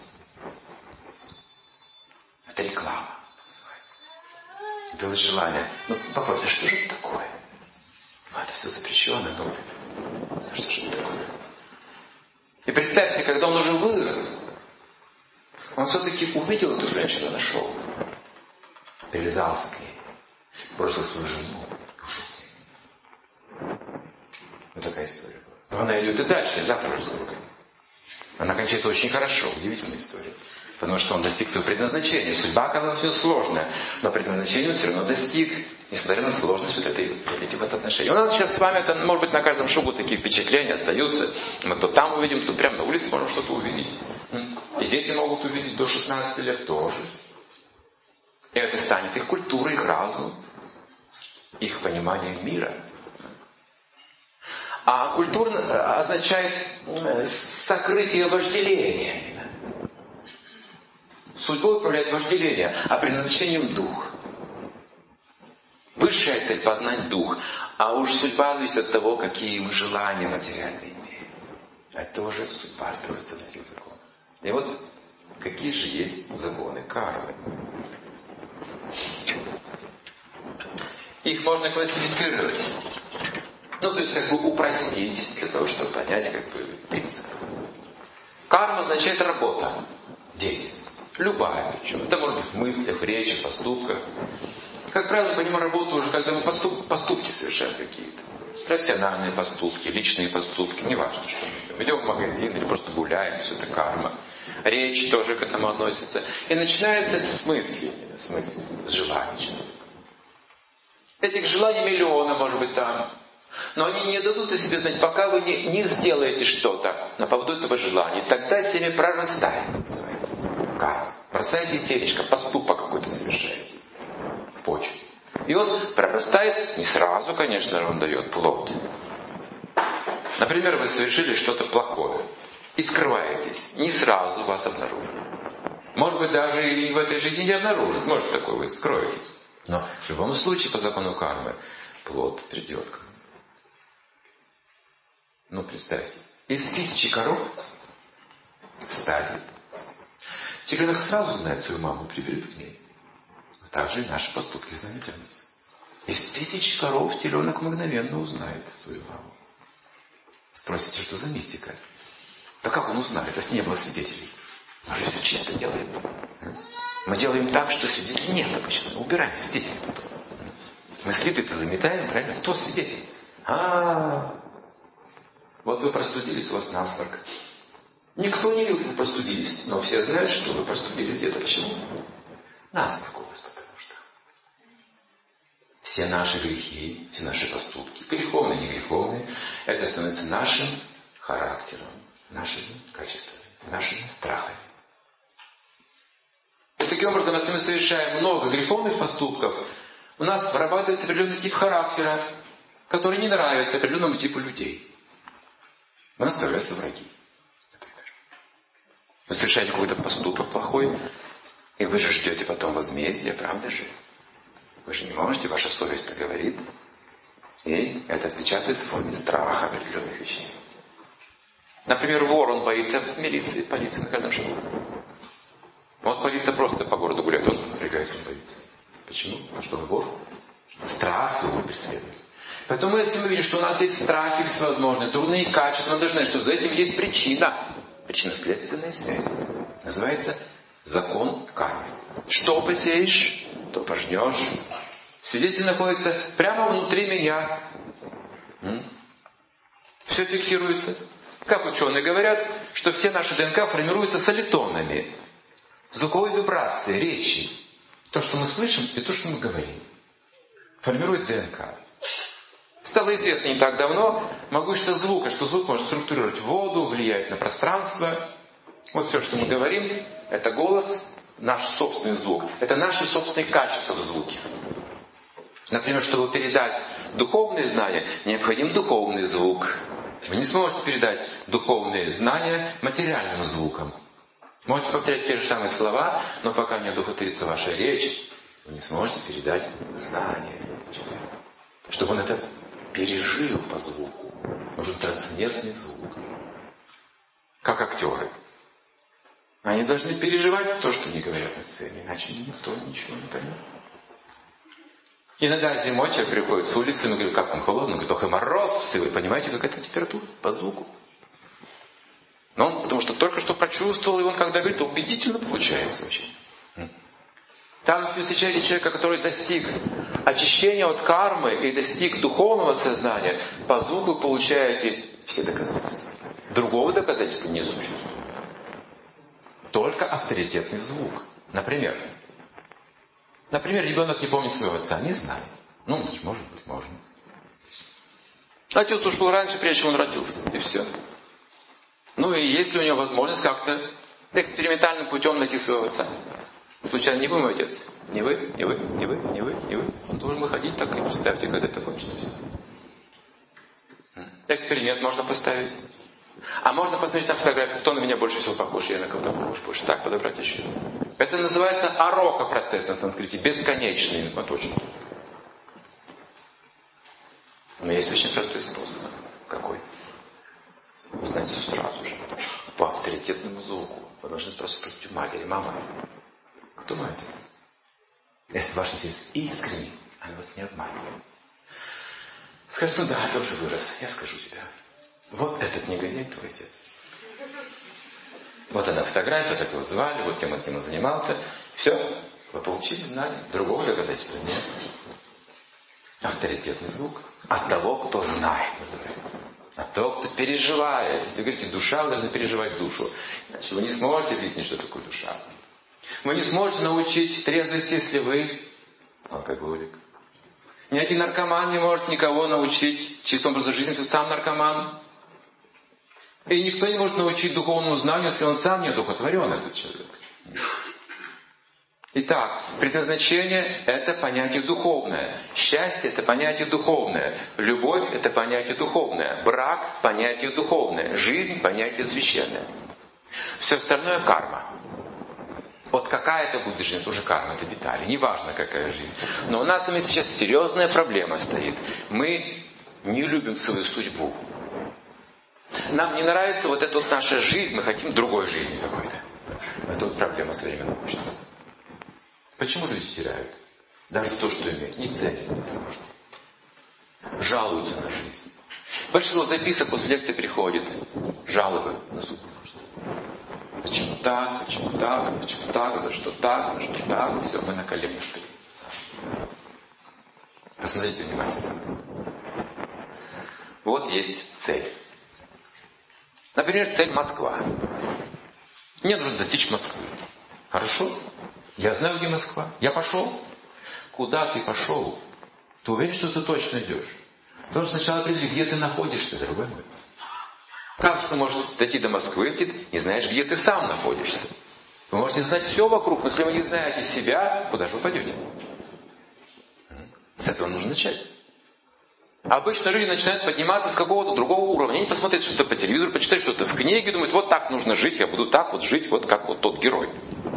Это реклама. Было желание. Ну, попробуйте, что же это такое? Ну, это все запрещено, но что же это такое? И представьте, когда он уже вырос, он все-таки увидел эту женщину, нашел, привязался к ней, бросил свою жену и ушел к ней. Вот такая история была. Но она идет и дальше, и завтра уже сколько. Она кончается очень хорошо, удивительная история. Потому что он достиг своего предназначения. Судьба оказалась все сложная, но предназначение он все равно достиг, несмотря на сложность вот этих отношений. У нас сейчас с вами, это, может быть, на каждом шагу такие впечатления остаются. Мы то там увидим, то прямо на улице можем что-то увидеть. И дети могут увидеть до 16 лет тоже. И это станет их культурой, их разумом, их пониманием мира. А культура означает сокрытие вожделения. Судьбой управляет вожделение, а предназначением дух. Высшая цель – познать дух. А уж судьба зависит от того, какие мы желания материальные имеем. Это уже судьба строится на этих законах. И вот какие же есть законы кармы. Их можно классифицировать. Ну, то есть, как бы упростить, для того, чтобы понять, как бы, принцип. Карма означает работа, деятельность. Любая причем. Это может быть в мыслях, в речи, в поступках. Как правило, мы понимаем работу уже, когда мы поступки совершаем какие-то. Профессиональные поступки, личные поступки, неважно, что мы идем. Идем в магазин или просто гуляем, все это карма. Речь тоже к этому относится. И начинается с мыслей, с желаний. Этих желаний миллионы, может быть, там. Но они не дадут о себе знать, пока вы не сделаете что-то на поводу этого желания. Тогда семя прорастает, называется. Карма. Бросаете семечко, поступок какой-то совершаете в почву. И он прорастает не сразу, конечно же, он дает плод. Например, вы совершили что-то плохое и скрываетесь. Не сразу вас обнаружат. Может быть, даже и в этой жизни не обнаружат. Может, такое вы скроетесь. Но в любом случае, по закону кармы, плод придет к нам. Ну, представьте, из 1000 коров в стаде теленок сразу знает свою маму, приберет к ней. А также и наши поступки за нами тянутся. Из 1000 коров теленок мгновенно узнает свою маму. Спросите, что за мистика? Да как он узнает, если не было свидетелей? Мы же все чисто делаем. Мы делаем так, что свидетелей нет обычно. Убираем свидетелей потом. Мы следы-то заметаем, правильно? Кто свидетель? Вот вы простудились, у вас насморк. Никто не видел, как вы простудились, но все знают, что вы простудились где-то. Почему? Насморк у вас, потому что все наши грехи, все наши поступки, греховные, не греховные, это становится нашим характером, нашими качествами, нашими страхами. И таким образом, если мы совершаем много греховных поступков, у нас вырабатывается определенный тип характера, который не нравится определенному типу людей. У нас появляются враги. Вы совершаете какой-то поступок плохой, и вы же ждете потом возмездия, правда же? Вы же не можете, ваша совесть говорит. И это отпечатается в форме страха определенных вещей. Например, вор, он боится милиции, полиции на каждом шагу. Вот полиция просто по городу гуляет, он напрягается, он боится. Почему? А что он вор? Страх его преследует. Поэтому если мы видим, что у нас есть страхи всевозможные, дурные качества, мы должны знать, что за этим есть причина. Причинно-следственная связь. Называется закон кармы. Что посеешь, то пожнешь. Свидетель находится прямо внутри меня. Все фиксируется. Как ученые говорят, что все наши ДНК формируются солитонами. Звуковой вибрацией, речи. То, что мы слышим, и то, что мы говорим. Формирует ДНК. Стало известно не так давно могущество звука, что звук может структурировать воду, влиять на пространство. Вот все, что мы говорим, это голос, наш собственный звук. Это наши собственные качества в звуке. Например, чтобы передать духовные знания, необходим духовный звук. Вы не сможете передать духовные знания материальным звуком. Можете повторять те же самые слова, но пока не одухотворится ваша речь, вы не сможете передать знания. Чтобы он это пережил по звуку. Нужен трансцендентный звук. Как актеры. Они должны переживать то, что они говорят на сцене, иначе никто ничего не поймет. Иногда зимой человек приходит с улицы, мы говорим, как он холодно, он говорит, ох и мороз, и вы понимаете, какая температура по звуку. Но он, потому что только что прочувствовал, и он когда говорит, то убедительно получается очень. Там, если вы встречаете человека, который достиг очищения от кармы и достиг духовного сознания, по звуку получаете все доказательства. Другого доказательства не существует. Только авторитетный звук. Например, ребенок не помнит своего отца, не знает. Может быть, можно. Отец ушел раньше, прежде чем он родился, и все. И есть ли у него возможность как-то экспериментальным путем найти своего отца? Случайно не вы мой отец? Не вы. Он должен выходить, так и представьте, когда это кончится. Эксперимент можно поставить. А можно посмотреть на фотографию, кто на меня больше всего похож, я на кого-то похож больше. Так, подобрать еще. Это называется арока процесс на санскрите, бесконечный, точно. Но есть очень простой способ. Какой? Узнать все сразу же. По авторитетному звуку. Вы должны просто спросить у матери, мама, кто мой отец? Если ваш отец искренний, она вас не обманывает. Скажет, да, тоже вырос, я скажу тебе. Вот этот негодяй твой отец. Вот она фотография, так его звали, вот тем он занимался. Все, вы получили знание. Другого доказательства нет. Авторитетный звук. От того, кто знает, называется. От того, кто переживает. Если вы говорите, душа, вы должны переживать душу. Иначе вы не сможете объяснить, что такое душа. Вы не сможете научить трезвости, если вы алкоголик. Ни один наркоман не может никого научить чистому образу жизни, если сам наркоман. И никто не может научить духовному знанию, если он сам не одухотворен, этот человек. Итак, предназначение – это понятие духовное. Счастье – это понятие духовное. Любовь – это понятие духовное. Брак – понятие духовное. Жизнь – понятие священное. Все остальное – карма. Вот какая это будет жизнь, тоже карма, это детали. Неважно, какая жизнь. Но у нас с вами сейчас серьезная проблема стоит. Мы не любим свою судьбу. Нам не нравится вот эта вот наша жизнь, мы хотим другой жизни какой-то. Это вот проблема современного общества. Почему люди теряют? Даже то, что имеют, не ценят, потому что жалуются на жизнь. Большинство записок после лекции приходит. Жалобы на судьбу. Почему так, почему так, почему так, за что так, все, мы на коленях шли. Посмотрите внимательно. Вот есть цель. Например, цель Москва. Мне нужно достичь Москвы. Хорошо? Я знаю, где Москва. Я пошел. Куда ты пошел? Ты уверен, что ты точно идешь? Ты должен сначала определить, где ты находишься, дорогой мой. Как же ты можешь дойти до Москвы, если ты не знаешь, где ты сам находишься? Вы можете знать все вокруг, но если вы не знаете себя, куда же вы пойдете? С этого нужно начать. Обычно люди начинают подниматься с какого-то другого уровня. Они посмотрят что-то по телевизору, почитают что-то в книге, думают, вот так нужно жить, я буду так вот жить, вот как вот тот герой.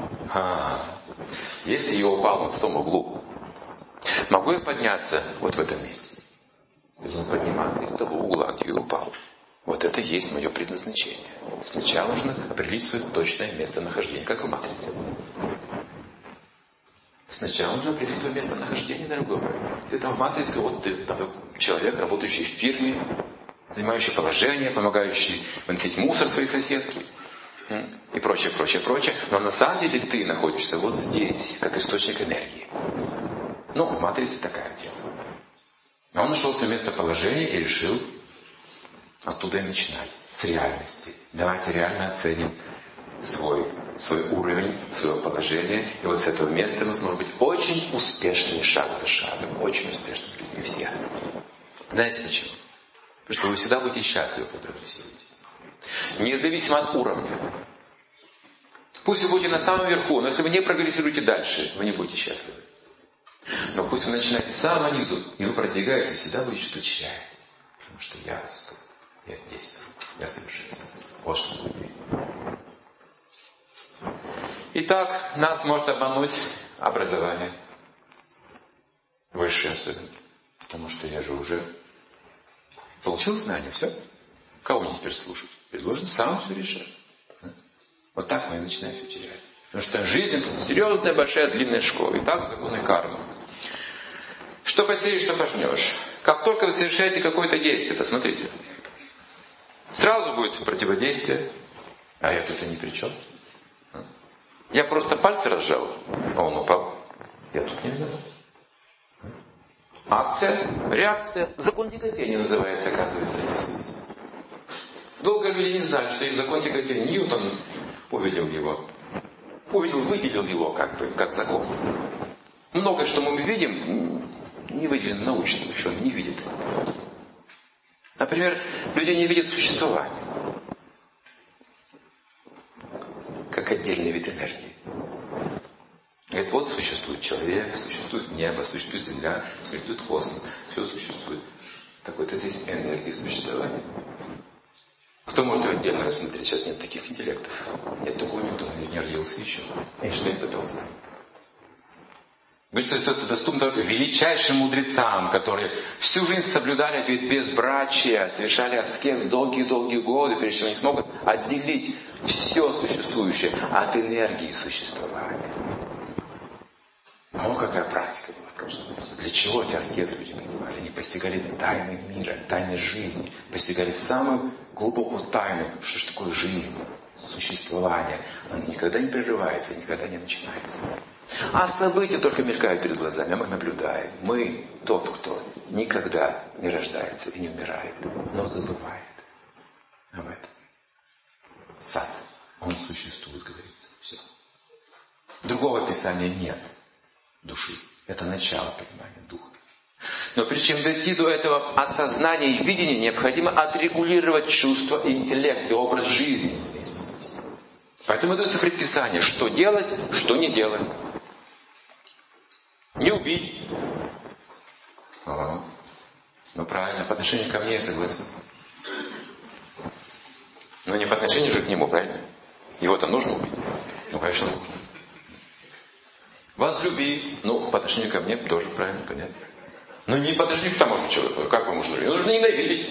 Если я упал вот в том углу, могу я подняться вот в этом месте? Нужно подниматься из того угла, где я упал. Вот это и есть мое предназначение. Сначала нужно определить свое точное местонахождение, как в матрице. Сначала нужно определить твое местонахождение, дорогой. Ты там в матрице, вот ты там, человек, работающий в фирме, занимающий положение, помогающий выносить мусор своей соседки и прочее, прочее, прочее. Но на самом деле ты находишься вот здесь, как источник энергии. Ну, в матрице такая тема. Но он нашел свое местоположение и решил оттуда и начинать, с реальности. Давайте реально оценим свой уровень, свое положение. И вот с этого места мы сможем быть очень успешными шаг за шагом. Очень успешными людьми все. Знаете почему? Потому что вы всегда будете счастливы, когда прогрессируете. Независимо от уровня. Пусть вы будете на самом верху, но если вы не прогрессируете дальше, вы не будете счастливы. Но пусть вы начинаете с самого низу, и вы продвигаетесь, всегда будете чувствовать счастье. Потому что я расту, я действую, я совершенствую. Вот что будет. Итак, нас может обмануть образование. Высшее особенно. Потому что я же уже получил знания, все. Кого мне теперь слушать? Я должен сам все решать. Вот так мы и начинаем все терять. Потому что жизнь это серьезная, большая, длинная школа. И так законы кармы. Что посеешь, что пожнешь. Как только вы совершаете какое-то действие, посмотрите. Сразу будет противодействие. А я тут и ни при чем. Я просто пальцы разжал, а он упал. Я тут не виноват. Акция, реакция. Закон тяготения называется, оказывается. Долго люди не знали, что есть закон тяготения. Ньютон увидел его. Выделил его как закон. Многое, что мы видим, не выделено научно, ученые не видят. Например, люди не видят существования. Как отдельный вид энергии. Говорит, вот существует человек, существует небо, существует земля, существует космос. Все существует. Так вот это есть энергия существования. Кто может отдельно рассмотреть? Сейчас нет таких интеллектов. Нет такого Ньютона, не родился еще. И что не пытался. Говорит, что это доступно только величайшим мудрецам, которые всю жизнь соблюдали ответ безбрачия, совершали аскез долгие-долгие годы, прежде чем они смогут отделить все существующее от энергии существования. Какая практика была в прошлом. Для чего эти аскезы люди принимали? Они постигали тайны мира, тайны жизни, постигали самую глубокую тайну, что же такое жизнь, существование. Оно никогда не прерывается, никогда не начинается. А события только мелькают перед глазами, а мы наблюдаем. Мы тот, кто никогда не рождается и не умирает, но забывает об этом. Сад, он существует, говорится. Все. Другого описания нет души. Это начало понимания духа. Но прежде чем дойти до этого осознания и видения, необходимо отрегулировать чувства и интеллект, и образ жизни. Поэтому дается предписание, что делать, что не делать. Не убить. Ну правильно, по отношению ко мне я согласен. Но не по отношению же к нему, правильно? Его-то нужно убить? Ну, конечно, нужно. Возлюби. Ну, по отношению ко мне тоже правильно, понятно. Но не по отношению к тому же человеку. Как вы можете любить? Нужно ненавидеть.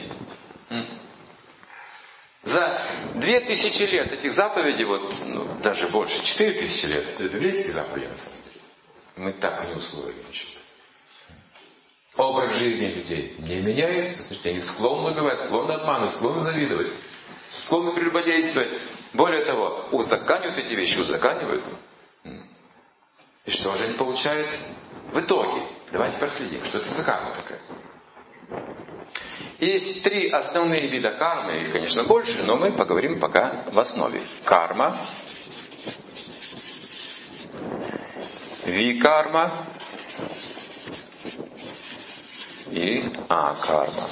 За 2000 лет этих заповедей, даже больше, 4000 лет, это библейские заповеди, на самом деле. Мы так и не усвоили ничего. Образ жизни людей не меняется. Смотрите, они склонны убивать, склонны обманывать, склонны завидовать, склонны прелюбодействовать. Более того, узаканивают эти вещи, узаканивают. И что же они получают в итоге? Давайте проследим, что это за карма такая. Есть 3 основные вида кармы, их, конечно, больше, но мы поговорим пока в основе. Карма, викарма и акарма.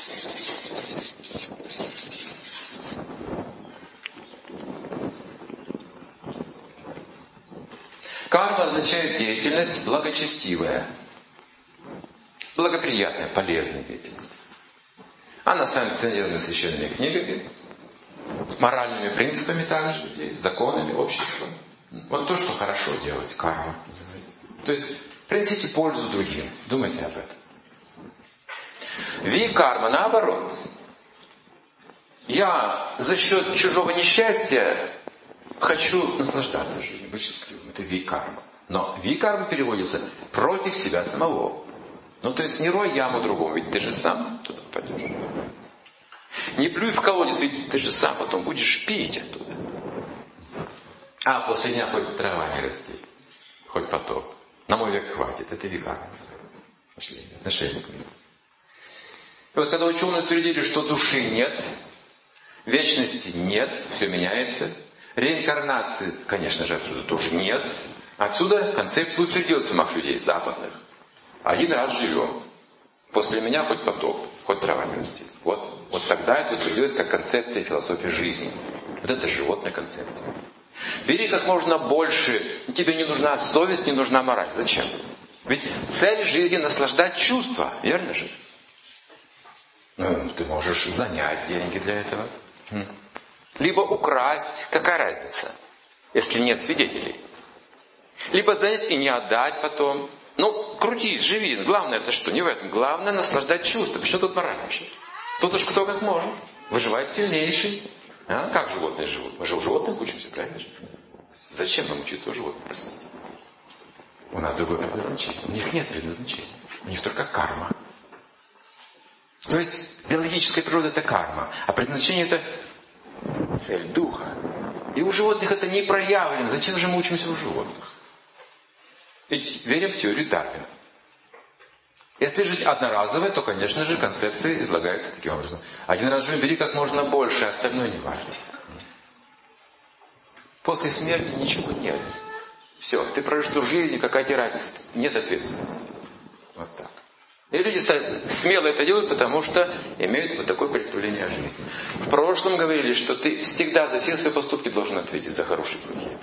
Карма означает деятельность благочестивая, благоприятная, полезная деятельность. Она санкционирована священными книгами, моральными принципами также, законами общества. Вот то, что хорошо делать, карма называется. То есть принесите пользу другим. Думайте об этом. Ви-карма наоборот. Я за счет чужого несчастья хочу наслаждаться жизнью, быть счастливым. Это ви-карма. Но викарма переводится против себя самого. Ну, то есть не рой яму другому, ведь ты же сам туда пойдешь. Не плюй в колодец, ведь ты же сам потом будешь пить оттуда. А после дня хоть трава не расти, хоть потоп. На мой век хватит, это викарма. Отношение к миру. И вот когда ученые утвердили, что души нет, вечности нет, все меняется, реинкарнации, конечно же, отсюда тоже нет, отсюда концепция утвердилась в умах людей западных. Один раз живем. После меня хоть потоп, хоть трава не растет. Вот тогда это утвердилось как концепция философии жизни. Вот это животная концепция. Бери как можно больше. Тебе не нужна совесть, не нужна мораль. Зачем? Ведь цель жизни наслаждать чувства. Верно же? Ну, ты можешь занять деньги для этого. Либо украсть. Какая разница? Если нет свидетелей. Либо занять и не отдать потом. Ну, крутись, живи. Главное это что? Не в этом. Главное наслаждать чувства. Почему тут мораль вообще? Тут уж кто как может. Выживает сильнейший. А? Как животные живут? Мы же у животных учимся, правильно же? Зачем нам учиться у животных, простите? У нас другое предназначение. У них нет предназначения. У них только карма. То есть биологическая природа это карма. А предназначение это цель духа. И у животных это не проявлено. Зачем же мы учимся у животных? Ведь верим в теорию Дарвина. Если жить одноразово, то, конечно же, концепция излагается таким образом. Один раз живи, бери как можно больше, остальное не важно. После смерти ничего нет. Все, ты прожил жизнь, какая тебе разница? Нет ответственности. Вот так. И люди смело это делают, потому что имеют вот такое представление о жизни. В прошлом говорили, что ты всегда за все свои поступки должен ответить за хорошие и плохие.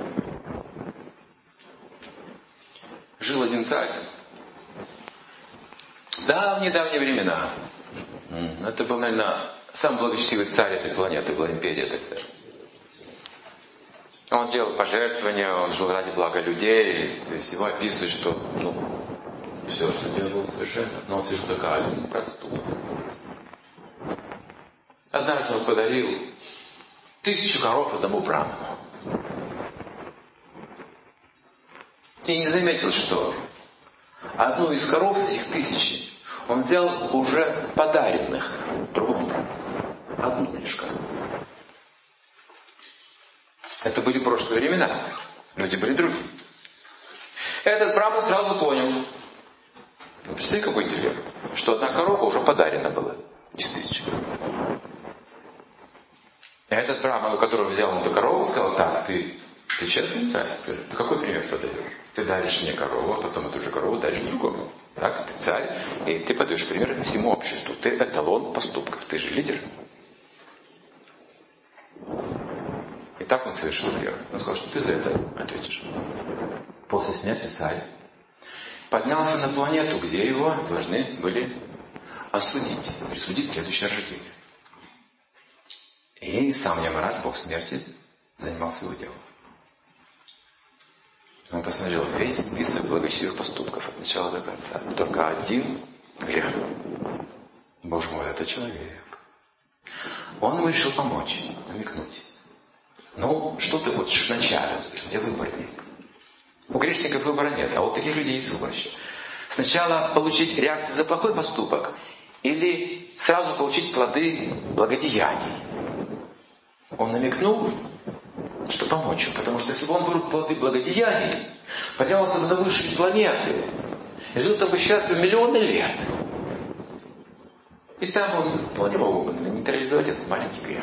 Жил один царь. В давние времена. Это был, наверное, самый благочестивый царь этой планеты, была империя тогда. Он делал пожертвования, он жил ради блага людей. То есть его описывают, что все, что делал совершенно, но он совершил только один проступок. Однажды он подарил 1000 коров одному браману. И не заметил, что одну из коров из этих 1000 он взял уже подаренных другому браману. Одну лишь корову. Это были прошлые времена. Люди были другие. Этот браман сразу понял. Представляете, какой интеллект? Что одна корова уже подарена была из 1000. И этот браман, у которого взял эту корову, сказал: так, ты честный царь? Скажи, ты какой пример подаешь? Ты даришь мне корову, а потом эту же корову даришь другому. Так, ты царь, и ты подаешь пример всему обществу. Ты эталон поступков, ты же лидер. И так он совершил грех. Он сказал, что ты за это ответишь. После смерти царь поднялся на планету, где его должны были осудить, присудить следующее рождение. И сам Ямарат, бог смерти, занимался его делом. Он посмотрел весь список благочестивых поступков от начала до конца. Только один грех. Боже мой, это человек. Он ему решил помочь, намекнуть. Что ты хочешь вначале? У тебя выбор есть. У грешников выбора нет, а вот таких людей есть выбор еще. Сначала получить реакцию за плохой поступок или сразу получить плоды благодеяний. Он намекнул, что помочь ему, потому что если бы он выбрал плоды благодеяний, поднялся на высшие планеты и жил там бы счастлив миллионы лет. И там он вполне мог бы нейтрализовать этот маленький грех.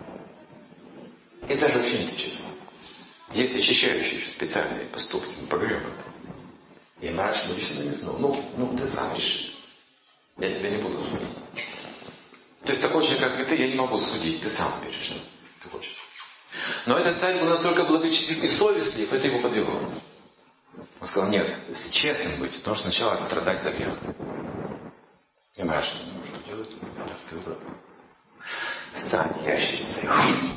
И даже вообще не честно. Есть очищающие специальные поступки, погребы. И мрачно лично намекнул, ты сам реши. Я тебя не буду судить. То есть такой человек, как и ты, я не могу судить, ты сам выберешь, что ты хочешь. Но этот царь был настолько благочестив и совестлив, это его подвело. Он сказал, нет, если честным быть, то нужно сначала страдать за грех. И мрачно, что делать? Раз ты выбрал. Стань ящерицей.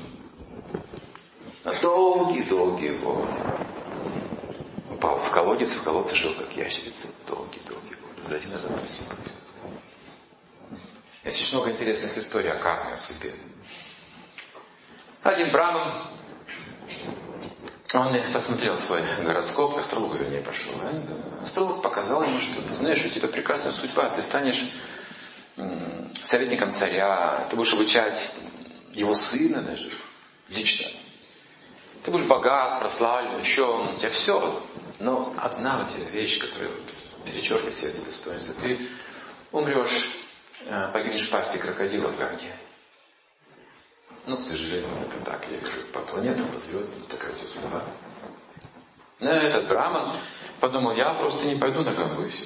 На долгий-долгий год. Упал в колодец, и в колодце жил как ящерица. Долгий-долгий год. За один этот поступок. Есть очень много интересных историй о карме, о судьбе. Один браман Он посмотрел свой гороскоп, к астрологу, вернее, пошел. Астролог показал ему, что ты знаешь, у тебя прекрасная судьба, ты станешь советником царя, ты будешь обучать его сына даже, лично. Ты будешь богат, прославлен, учен, у тебя все. Но одна у тебя вещь, которая перечеркивает все эти достоинства. Ты умрешь, погибнешь в пасти крокодила в Ганге. К сожалению, это так. Я вижу по планетам, по звездам, такая вот судьба. Но этот браман подумал, я просто не пойду на Гангу и все.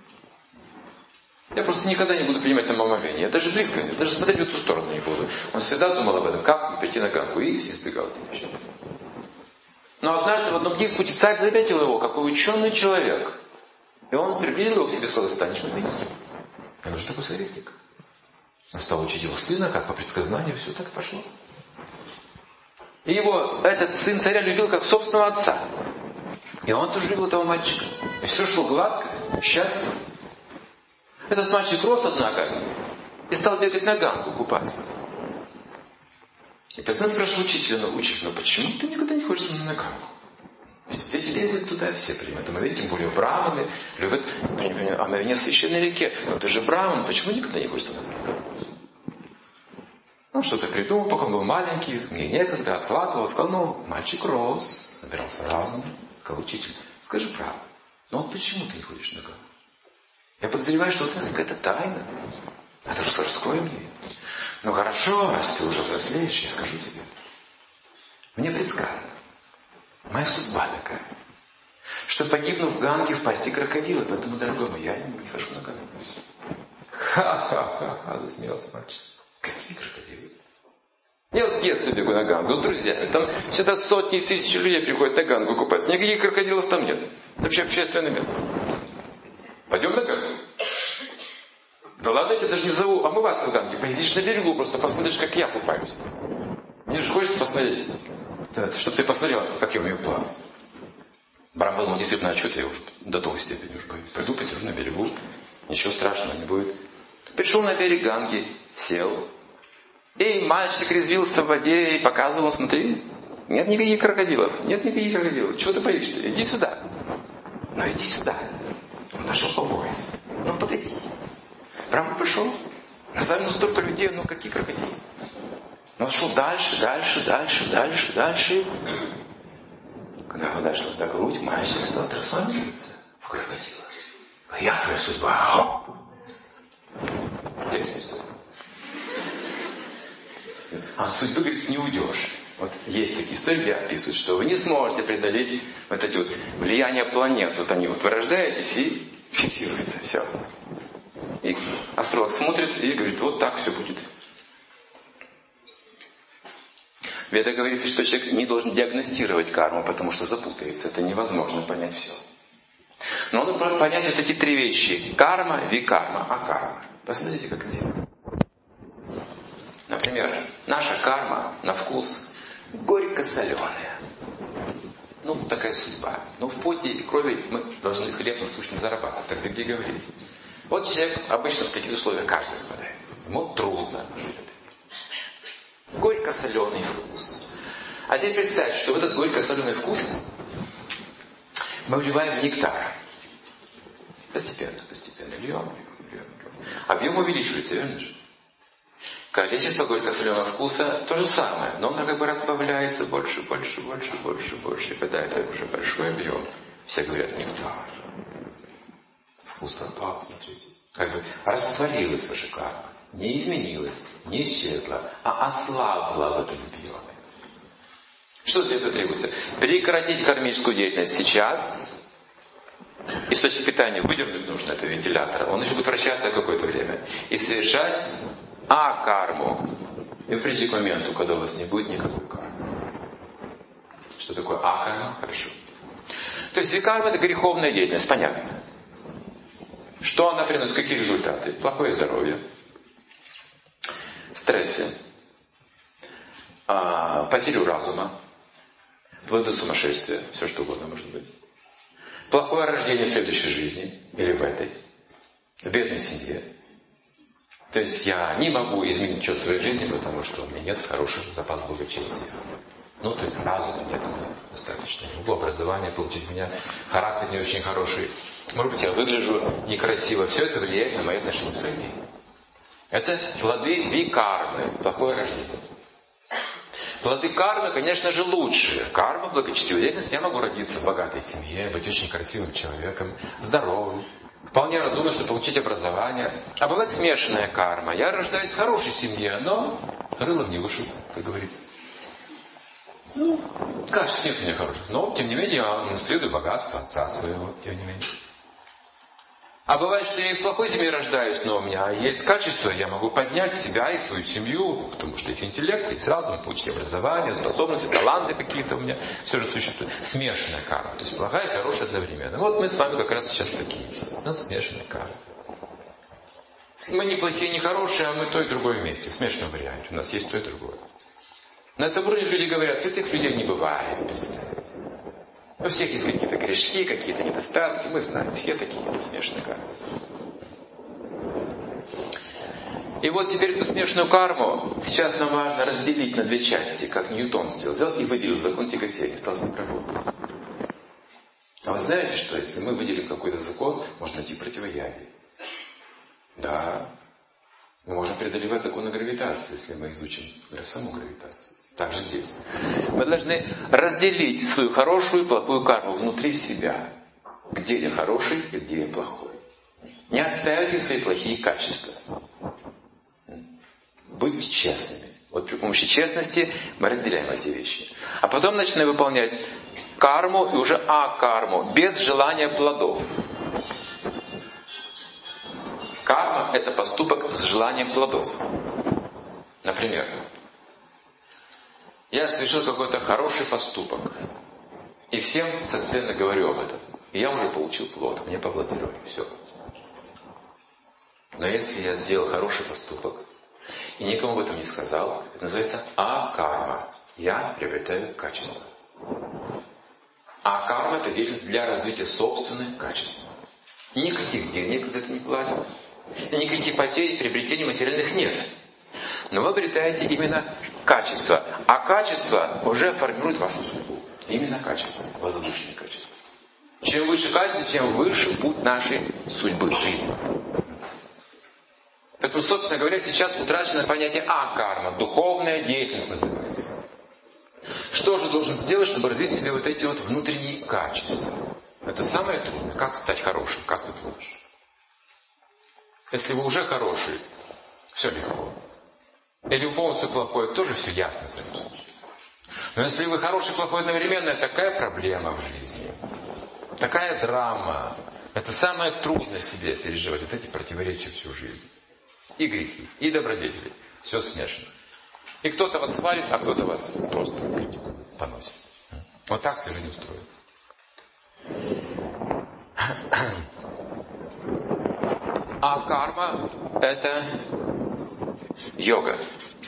Я просто никогда не буду принимать там омовение. Я даже близко, даже смотреть в эту сторону не буду. Он всегда думал об этом, как не прийти на Гангу, и избегал этого. Но однажды в одном диспуте царь заметил его, какой ученый человек. И он приблизил его к себе, сказал, станешь министром. Он уже такой советник. Он стал учить его сына, как по предсказанию, все так и пошло. И его этот сын царя любил как собственного отца. И он тоже любил этого мальчика. И все шло гладко, счастливо. Этот мальчик рос, однако, и стал бегать на Гангу купаться. И постоянно спрашивал учителя, учитель, почему ты никогда не ходишь на Гангу? Все бегают туда, все принимают омовение, тем более браманы любят омовение в священной реке. Но ты же браман, почему никогда не ходишь на Гангу? Он что-то придумал, пока он был маленький, мне некогда, откладывал, сказал, мальчик рос, набирался разума, сказал учитель, скажи правду, вот почему ты не ходишь на Гангу? Я подозреваю, что это какая-то тайна. Это же раскрой мне. Хорошо, раз ты уже взрослеешь, я скажу тебе. Мне предсказано. Моя судьба такая. Что погибну в Ганге в пасти крокодила. Поэтому, дорогой мой, я не хожу на Гангу. Ха-ха-ха, засмеялся мальчик. Какие крокодилы? Я в детстве бегу на Гангу с друзьями. Там всегда сотни и тысячи людей приходят на Гангу купаться. Никаких крокодилов там нет. Это вообще общественное место. Пойдем на Гангу? Да ладно, я тебя даже не зову омываться в Ганге. Посидишь на берегу, просто посмотришь, как я купаюсь. Мне же хочется посмотреть, чтобы ты посмотрел, как я умею плавать. Браман подумал, действительно, что-то я уже до той степени уже боюсь. Пойду, посижу на берегу, ничего страшного не будет. Пришел на берег Ганги, сел. И мальчик резвился в воде и показывал, смотри, нет никаких крокодилов, нет никаких крокодилов. Чего ты боишься? Иди сюда. Ну иди сюда. Он нашел по пояс. Ну подойди. Браман пришел. Назвал столько людей, какие крокодилы? Он шел дальше. Когда он дошел до грудь, мальчик стал трансформироваться в крокодила. Я твоя судьба. Интересная история. А судьбы, говорит, не уйдешь. Вот есть такие истории, где описывают, что вы не сможете преодолеть вот эти влияния планет. Вот они вырождаетесь и фиксируется все. И астролог смотрит и говорит, вот так все будет. Веда говорит, что человек не должен диагностировать карму, потому что запутается. Это невозможно понять все. Но он должен понять вот эти три вещи. Карма, викарма, акарма. Посмотрите, как интересно. Например, наша карма на вкус горько-соленая. Такая судьба. В поте и крови мы должны хлеб насущно зарабатывать. Так в Библии говорится. Вот человек обычно в каких условиях каждый попадает. Ему трудно жить. Горько-соленый вкус. А теперь представь, что в этот горько-соленый вкус мы вливаем нектар. Постепенно льем. Объем увеличивается, верно же? Количество горько-соленого вкуса то же самое, но оно разбавляется больше. И когда это уже большой объем, все говорят, нектар. Вкус пропал, смотрите. Растворилась ваша карма. Не изменилась, не исчезла, а ослабла в этом объеме. Что для этого требуется? Прекратить кармическую деятельность сейчас. Источник питания выдернуть нужно, это вентилятор. Он еще будет вращаться какое-то время. И совершать акарму. И прийти к моменту, когда у вас не будет никакой кармы. Что такое акарма? Хорошо. То есть викарма — это греховная деятельность, понятно. Что она приносит? Какие результаты? Плохое здоровье. Стрессы. Потерю разума. Вплоть до сумасшествия. Все что угодно может быть. Плохое рождение в следующей жизни. Или в этой. В бедной семье. То есть я не могу изменить ничего в своей жизни, потому что у меня нет хорошего запаса благочестия. Ну, то есть разума нет достаточно. Не могу образование получить, у меня характер не очень хороший. Может быть, я выгляжу некрасиво. Все это влияет на мои отношения с людьми. Это плоды викармы, плохое рождение. Плоды кармы, конечно же, лучше. Карма, благочестивая деятельность. Я могу родиться в богатой семье, быть очень красивым человеком, здоровым. Вполне разумно, что получить образование. А бывает смешанная карма. Я рождаюсь в хорошей семье, но рыло в не вышу, как говорится. Ну, качество нет у меня хороших. Но, тем не менее, я наследую богатство отца своего, тем не менее. А бывает, что я и в плохой семье рождаюсь, но у меня есть качество, я могу поднять себя и свою семью, потому что их интеллект, есть разум, получить образование, способности, таланты какие-то у меня, все же существует. Смешанная карма, то есть плохая и хорошая одновременно. Вот мы с вами как раз сейчас такие все. У нас смешанная карма. Мы не плохие, не хорошие, а мы то и другое вместе, в смешанном варианте. У нас есть то и другое. На этом уровне люди говорят, святых людей не бывает, представляете. У всех есть какие-то грешки, какие-то недостатки. Мы знаем, все такие, это смешанные кармы. И вот теперь эту смешанную карму сейчас нам важно разделить на две части, как Ньютон сделал. Взял и выделил закон тяготения, стал с ним работать. А вы знаете, что если мы выделим какой-то закон, можно найти противоядие? Да. Мы можем преодолевать законы гравитации, если мы изучим саму гравитацию. Так же здесь. Мы должны разделить свою хорошую и плохую карму внутри себя. Где я хороший и где я плохой. Не отстаивайте свои плохие качества. Будьте честными. Вот при помощи честности мы разделяем эти вещи. А потом начинаем выполнять карму и уже акарму, без желания плодов. Карма – это поступок с желанием плодов. Например, я совершил какой-то хороший поступок. И всем социально говорю об этом. И я уже получил плод. Мне поаплодировали. Все. Но если я сделал хороший поступок и никому об этом не сказал, это называется акарма. Я приобретаю качество. А карма – это деятельность для развития собственных качеств. Никаких денег за это не платят. Никаких потерь, приобретений материальных нет. Но вы обретаете именно качество. А качество уже формирует вашу судьбу. Именно качество. Возвышенное качество. Чем выше качество, тем выше путь нашей судьбы, жизни. Поэтому, собственно говоря, сейчас утрачено понятие акарма. Духовная деятельность называется. Что же должен сделать, чтобы развить в себе вот эти вот внутренние качества? Это самое трудное. Как стать хорошим? Как стать лучше? Если вы уже хороший, все легко. Или вы полностью плохой, тоже все ясно в своем случае. Но если вы хороший и плохой одновременно, это такая проблема в жизни. Такая драма. Это самое трудное себе переживать. Вот эти противоречия всю жизнь. И грехи, и добродетели. Все смешано. И кто-то вас хвалит, а кто-то вас просто критику поносит. Вот так всю жизнь устроена. А карма – это йога.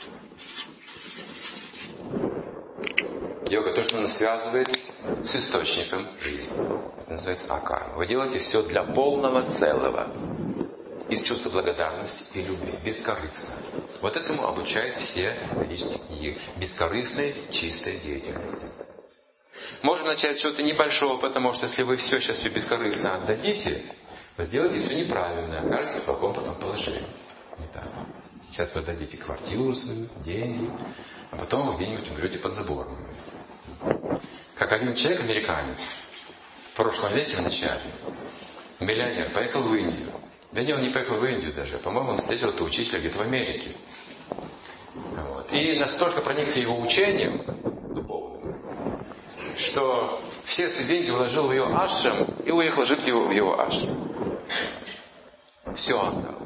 Йога – то, что нас связывает с источником жизни. Это называется акарма. Вы делаете все для полного целого. Из чувства благодарности и любви. Бескорыстно. Вот этому обучают все ведические книги. Бескорыстной, чистой деятельности. Можно начать с чего-то небольшого, потому что если вы все сейчас все бескорыстно отдадите, вы сделаете все неправильно, окажетесь в плохом потом положении. Не так. Сейчас вы отдадите квартиру свою, деньги, а потом вы где-нибудь умрете под забором. Как один человек, американец, в прошлом веке в начале, миллионер, поехал в Индию. Да не, он не поехал в Индию даже, по-моему, он встретил этого учителя где-то в Америке. Вот. И настолько проникся его учением духовным, что все свои деньги вложил в его ашрам и уехал жить в его ашрам. Все отдал.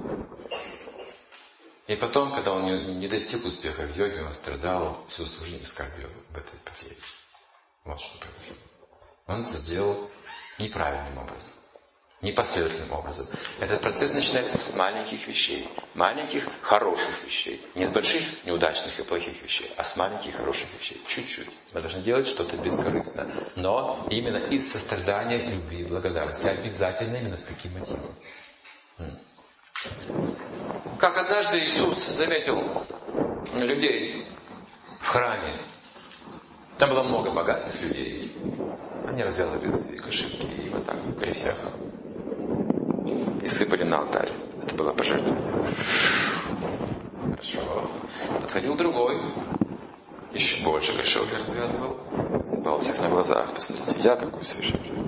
И потом, когда он не достиг успеха в йоге, он страдал, всю свою жизнь скорбел об этой потере. Вот что произошло. Он это сделал неправильным образом. Непоследовательным образом. Этот процесс начинается с маленьких вещей. Маленьких, хороших вещей. Не с больших, неудачных и плохих вещей, а с маленьких, хороших вещей. Чуть-чуть. Мы должны делать что-то бескорыстно. Но именно из сострадания, любви и благодарности. Обязательно именно с таким мотивом. Как однажды Иисус заметил людей в храме. Там было много богатых людей. Они развязывали свои кошельки и вот так при всех и сыпали на алтарь. Это было пожертвование. Хорошо. Подходил другой. Еще больше кошельки развязывал. Сыпал у всех на глазах. Посмотрите, я какой совершенно.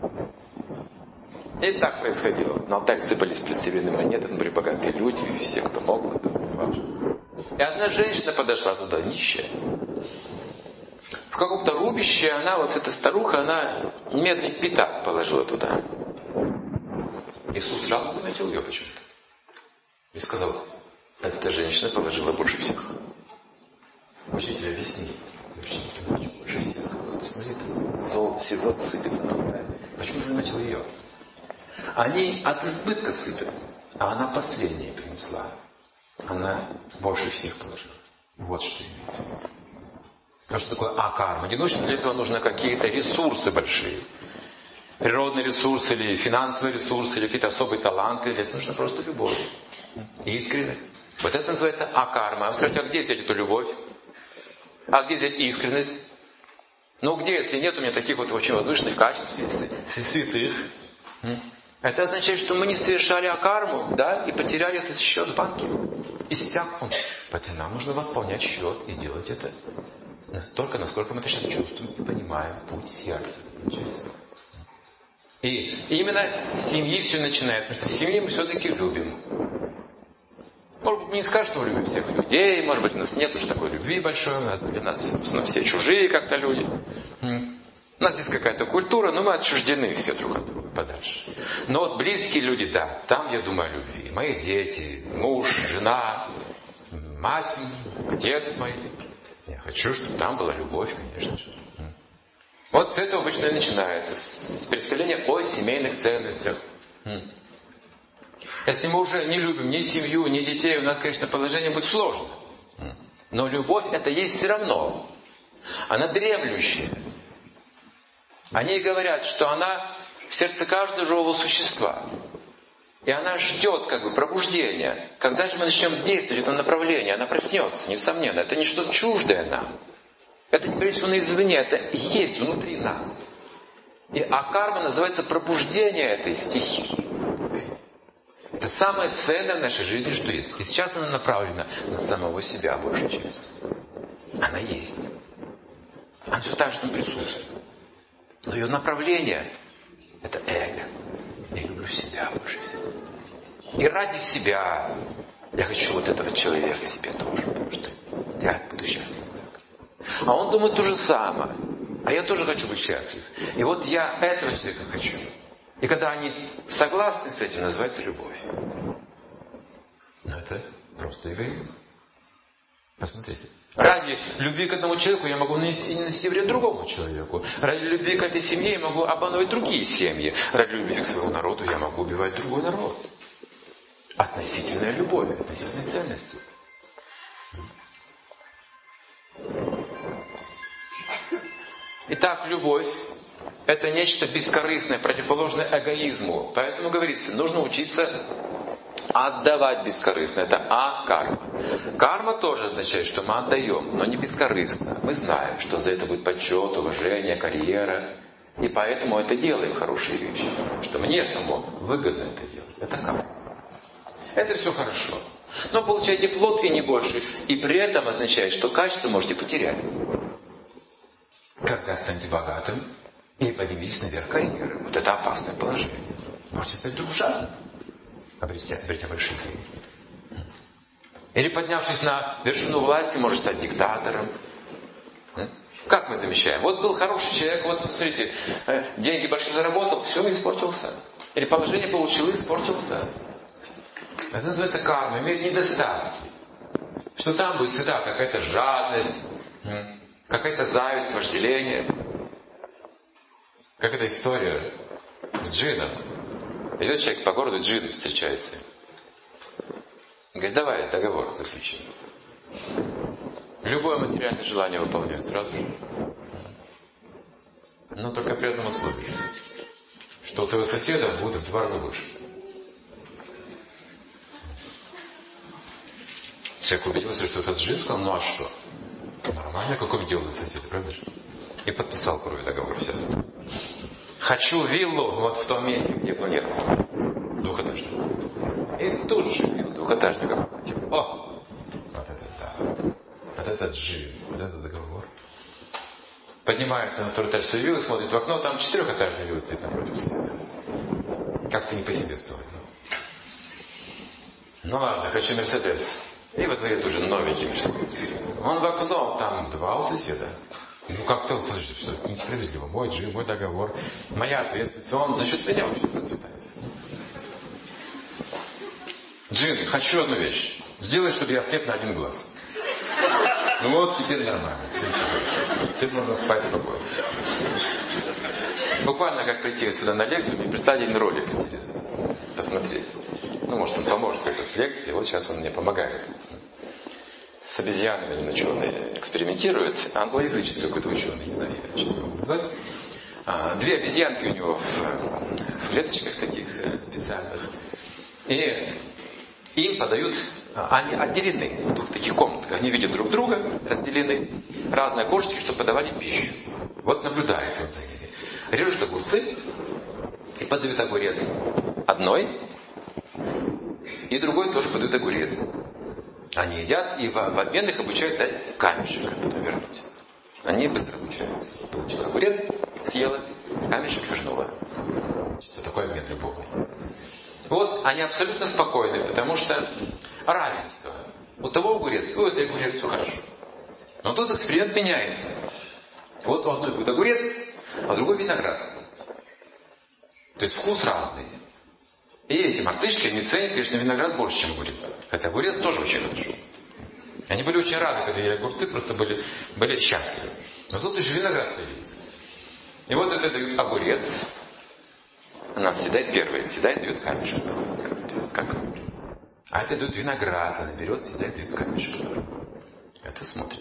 И так происходило. На алтарь сыпались серебряные монеты, были богатые люди, все, кто мог, кто важно. И одна женщина подошла туда, нищая. В каком-то рубище она, вот эта старуха, она медный пятак положила туда. Иисус сразу заметил ее почему-то. И сказал, эта женщина положила больше всех. Учитель, объясни. Учитель, больше всех. Посмотри, золото сыпется на алтарь. Почему ты заметил ее? Они от избытка сыпят, а она последняя принесла. Она больше всех положила. Вот что имеется. А что такое акарма? Не нужно для этого нужны какие-то ресурсы большие. Природные ресурсы, или финансовые ресурсы, или какие-то особые таланты. Для этого нужна просто любовь. Искренность. Вот это называется акарма. А вы скажете, а где взять эту любовь? А где взять искренность? Ну где, если нет у меня таких вот очень возвышенных качеств, святых? Это означает, что мы не совершали акарму, да, и потеряли этот счет в банке. Иссяк он. Поэтому нам нужно восполнять счет и делать это настолько, насколько мы это сейчас чувствуем и понимаем путь сердца. И именно с семьи все начинается, потому что в семье мы все-таки любим. Может быть, мы не скажем, что мы любим всех людей, может быть, у нас нет уж такой любви большой, у нас для нас все чужие как-то люди. У нас есть какая-то культура, но мы отчуждены все друг от друга подальше. Но вот близкие люди, да, там я думаю о любви. Мои дети, муж, жена, мать, отец мой. Я хочу, чтобы там была любовь, конечно же. Вот с этого обычно и начинается. С представления о семейных ценностях. Если мы уже не любим ни семью, ни детей, у нас, конечно, положение будет сложно. Но любовь это есть все равно. Она дремлющая. Они говорят, что она в сердце каждого живого существа. И она ждет пробуждения. Когда же мы начнем действовать в этом направлении, она проснется, несомненно. Это не что-то чуждое нам. Это не придумано извне, это есть внутри нас. И акарма называется пробуждение этой стихии. Это самое ценное в нашей жизни, что есть. И сейчас она направлена на самого себя большей частью. Она есть. Она все так же там присутствует. Но ее направление – это эго. Я люблю себя больше всего. И ради себя я хочу вот этого человека себе тоже, потому что я буду счастлив. А он думает то же самое. А я тоже хочу быть счастлив. И вот я этого человека хочу. И когда они согласны с этим, называется любовь. Но это просто эгоизм. Посмотрите. Ради любви к одному человеку я могу нанести вред другому человеку. Ради любви к этой семье я могу обманывать другие семьи. Ради любви к своему народу я могу убивать другой народ. Относительная любовь, относительные ценности. Итак, любовь – это нечто бескорыстное, противоположное эгоизму. Поэтому говорится, нужно учиться отдавать бескорыстно. Это акарма. Карма тоже означает, что мы отдаем, но не бескорыстно. Мы знаем, что за это будет почет, уважение, карьера. И поэтому это делаем хорошие вещи. Что мне самому выгодно это делать. Это карма. Это все хорошо. Но получаете плод и не больше. И при этом означает, что качество можете потерять. Когда станете богатым и подниметесь наверх карьеры. Вот это опасное положение. Можете стать вдруг жадным. Обретя большие деньги. Или поднявшись на вершину власти, может стать диктатором. Как мы замечаем? Вот был хороший человек, вот смотрите, деньги большие заработал, все, испортился. Или положение получил, испортился. Это называется карма, имеет недостатки. Что там будет всегда какая-то жадность, какая-то зависть, вожделение. Как эта история с джином. Идет человек по городу, джин встречается. Говорит, давай договор заключим. Любое материальное желание выполняю сразу же. Но только при одном условии. Что у твоего соседа будет в 2 раза больше. Человек убедился, что этот джин сказал, ну а что? Нормально, какое дело сосед, правда же? И подписал кровью договор. Все. Хочу виллу вот в том месте, где планировал. Двухэтажную. И тут же двухэтажный договор. О! Вот это да. Вот это джин. Вот это договор. Поднимается на второй этаж своей виллы, смотрит в окно, там 4-этажная вилла стоит напротив. Как-то не по себе стоит. Ну ладно, хочу Мерседес. И во дворе тоже новенький Мерседес. Он в окно, там 2 у соседа. Ну как-то, подожди, что это несправедливо. Мой джин, мой договор, моя ответственность, он за счет меня вообще процветает. Джин, хочу одну вещь. Сделай, чтобы я слеп на 1 глаз. Ну вот, теперь нормально. Теперь можно спать спокойно. Буквально как прийти сюда на лекцию, мне представили один ролик интересный. Посмотреть. Ну, может, он поможет как-то с лекцией. Вот сейчас он мне помогает. С обезьянами один ученый экспериментирует. Англоязычный какой-то ученый, не знаю, как его назвать. 2 обезьянки у него в клеточках таких специальных. И им подают, они отделены в 2 таких комнатах. Они видят друг друга, разделены. Разные окошечки, чтобы подавали пищу. Вот наблюдает он за ними. Режут огурцы и подают огурец одной. И другой тоже подают огурец. Они едят и в обмен их обучают дать камешек, потом вернуть. Они быстро обучаются. Получила огурец, съела, камешек вернула. Что такое обмен любовный. Вот они абсолютно спокойны, потому что равенство. У того огурец, у этой огурец, все хорошо. Но тут эксперимент меняется. Вот у одной будет огурец, а у другой виноград. То есть вкус разный. И эти мартышки, они ценят, конечно, виноград больше, чем огурец. Хотя огурец тоже очень хорошо. Они были очень рады, когда ели огурцы, просто были счастливы. Но тут еще виноград появился. И вот это дают огурец. Она съедает первое, съедает, дает камешек. Как? А это дают виноград, она берет, съедает, дает камешек. Это смотрит.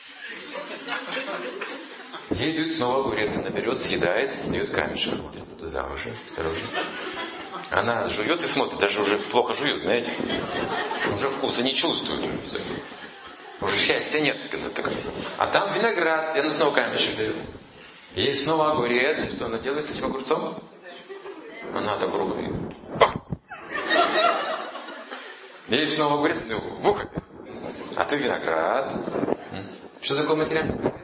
Ей дают снова огурец, она берет, съедает, дает камешек, смотрит. Туда уже, осторожно. Она жует и смотрит, даже уже плохо жует, знаете. Уже вкуса не чувствует. Уже счастья нет. А там виноград, и она снова камешек дает. Ей снова огурец. Что она делает с этим огурцом? Она так рукой. Ей снова огурец, в ухо. А то виноград. Что такое материальный?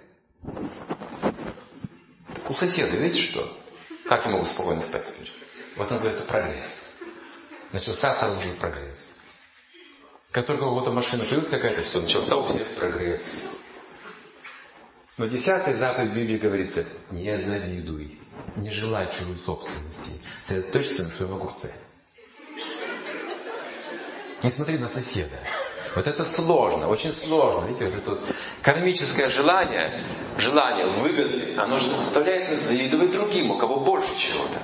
У соседа, видите что? Как я могу спокойно спать теперь? Вот называется прогресс. Начался сразу же прогресс. Как только у кого-то машина появилась какая-то, все, начался у всех прогресс. Но 10-й заповедь Библии говорится: не завидуй, не желай чужой собственности, сосредоточься на своем огурце. Не смотри на соседа. Вот это сложно, очень сложно. Видите, вот это вот кармическое желание выгоды, оно же заставляет нас завидовать другим, у кого больше чего-то.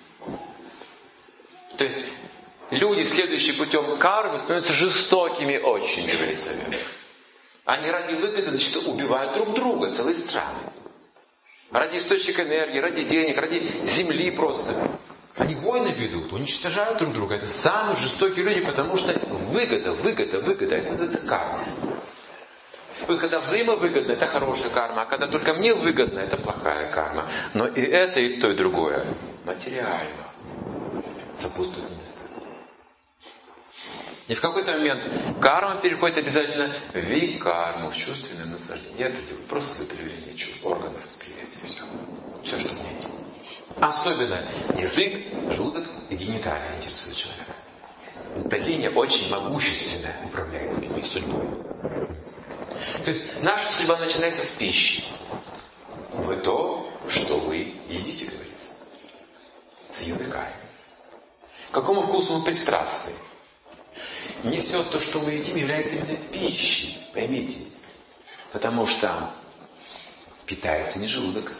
То есть люди, следующие путем кармы, становятся жестокими очень, говорится. Они ради выгоды, значит, убивают друг друга, целые страны. Ради источника энергии, ради денег, ради земли просто. Они войны ведут, уничтожают друг друга. Это самые жестокие люди, потому что выгода. Это называется карма. Вот когда взаимовыгодно, это хорошая карма, а когда только мне выгодно, это плохая карма. Но и это, и то, и другое материально сопутствует нестабильности. И в какой-то момент карма переходит обязательно в викарму, в чувственное наслаждение. Это дело просто для удовлетворения чувств, органов восприятия. Все, что мне есть. Особенно язык, желудок и гениталии интересуют человека. Эта линия очень могущественно управляет людьми судьбой. То есть наша судьба начинается с пищи. Вы то, что вы едите, говорится. С языка. К какому вкусу мы пристрастны? Не все то, что мы едим, является именно пищей. Поймите. Потому что питается не желудок.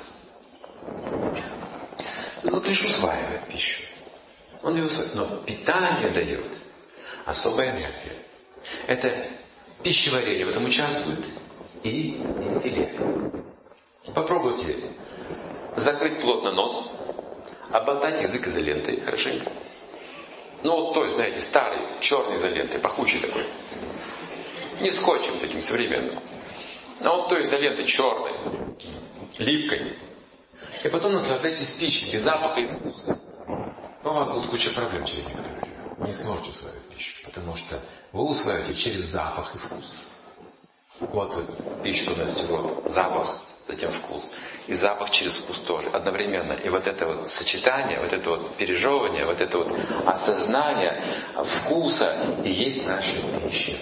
Желудок лишь усваивает пищу. Он ее усваивает. Но питание дает особая энергия. Это пищеварение в этом участвует и интеллект. Попробуйте закрыть плотно нос, обмотать язык изолентой хорошенько. Ну вот той, знаете, старый, черной изолентой, пахучий такой. Не скотчем таким современным. на вот той изоленты черной, липкой. И потом наслаждайтесь пищей, без запаха и вкуса. У вас будет куча проблем через некоторое время. Вы не сможете усваивать пищу, потому что вы усваиваете через запах и вкус. Вот пищу уносите в рот, запах, затем вкус. И запах через вкус тоже, одновременно. И вот это вот сочетание, вот это вот пережевывание, вот это вот осознание вкуса и есть наша пища.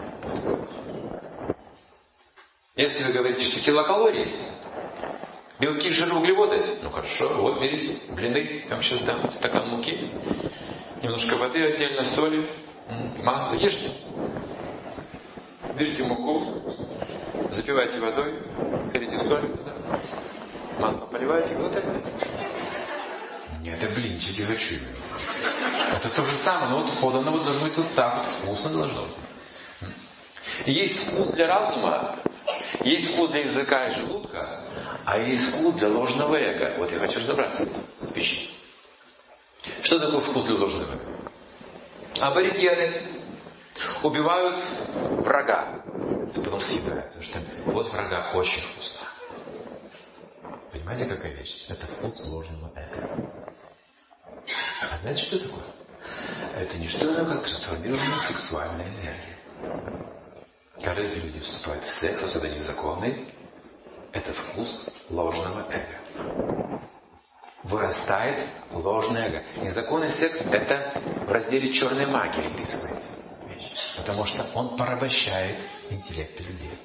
Если вы говорите, что килокалории, белки, жиры, углеводы, ну хорошо, вот берите блины, я вам сейчас дам стакан муки, немножко воды отдельно, соли, масло, ешьте. Берите муку, запивайте водой, берите соль туда, масло поливаете, глотайте. Нет, это блинчики хочу. Это то же самое, но вот подано вот должно быть вот так вот, вкусно должно быть. Есть вкус для разума, есть вкус для языка и желудка, а есть вкус для ложного эго. Вот я хочу разобраться с пищей. Что такое вкус для ложного эго? Аборигены убивают врага, а потом съедают, потому что вот врага очень вкусно. Понимаете, какая вещь? Это вкус ложного эго. А знаете, что такое? Это не что иное, как трансформированная сексуальная энергия. Когда люди вступают в секс, особенно незаконный, это вкус ложного эго. Вырастает ложное эго. Незаконный секс — это в разделе черной магии описывается. Потому что он порабощает интеллект людей.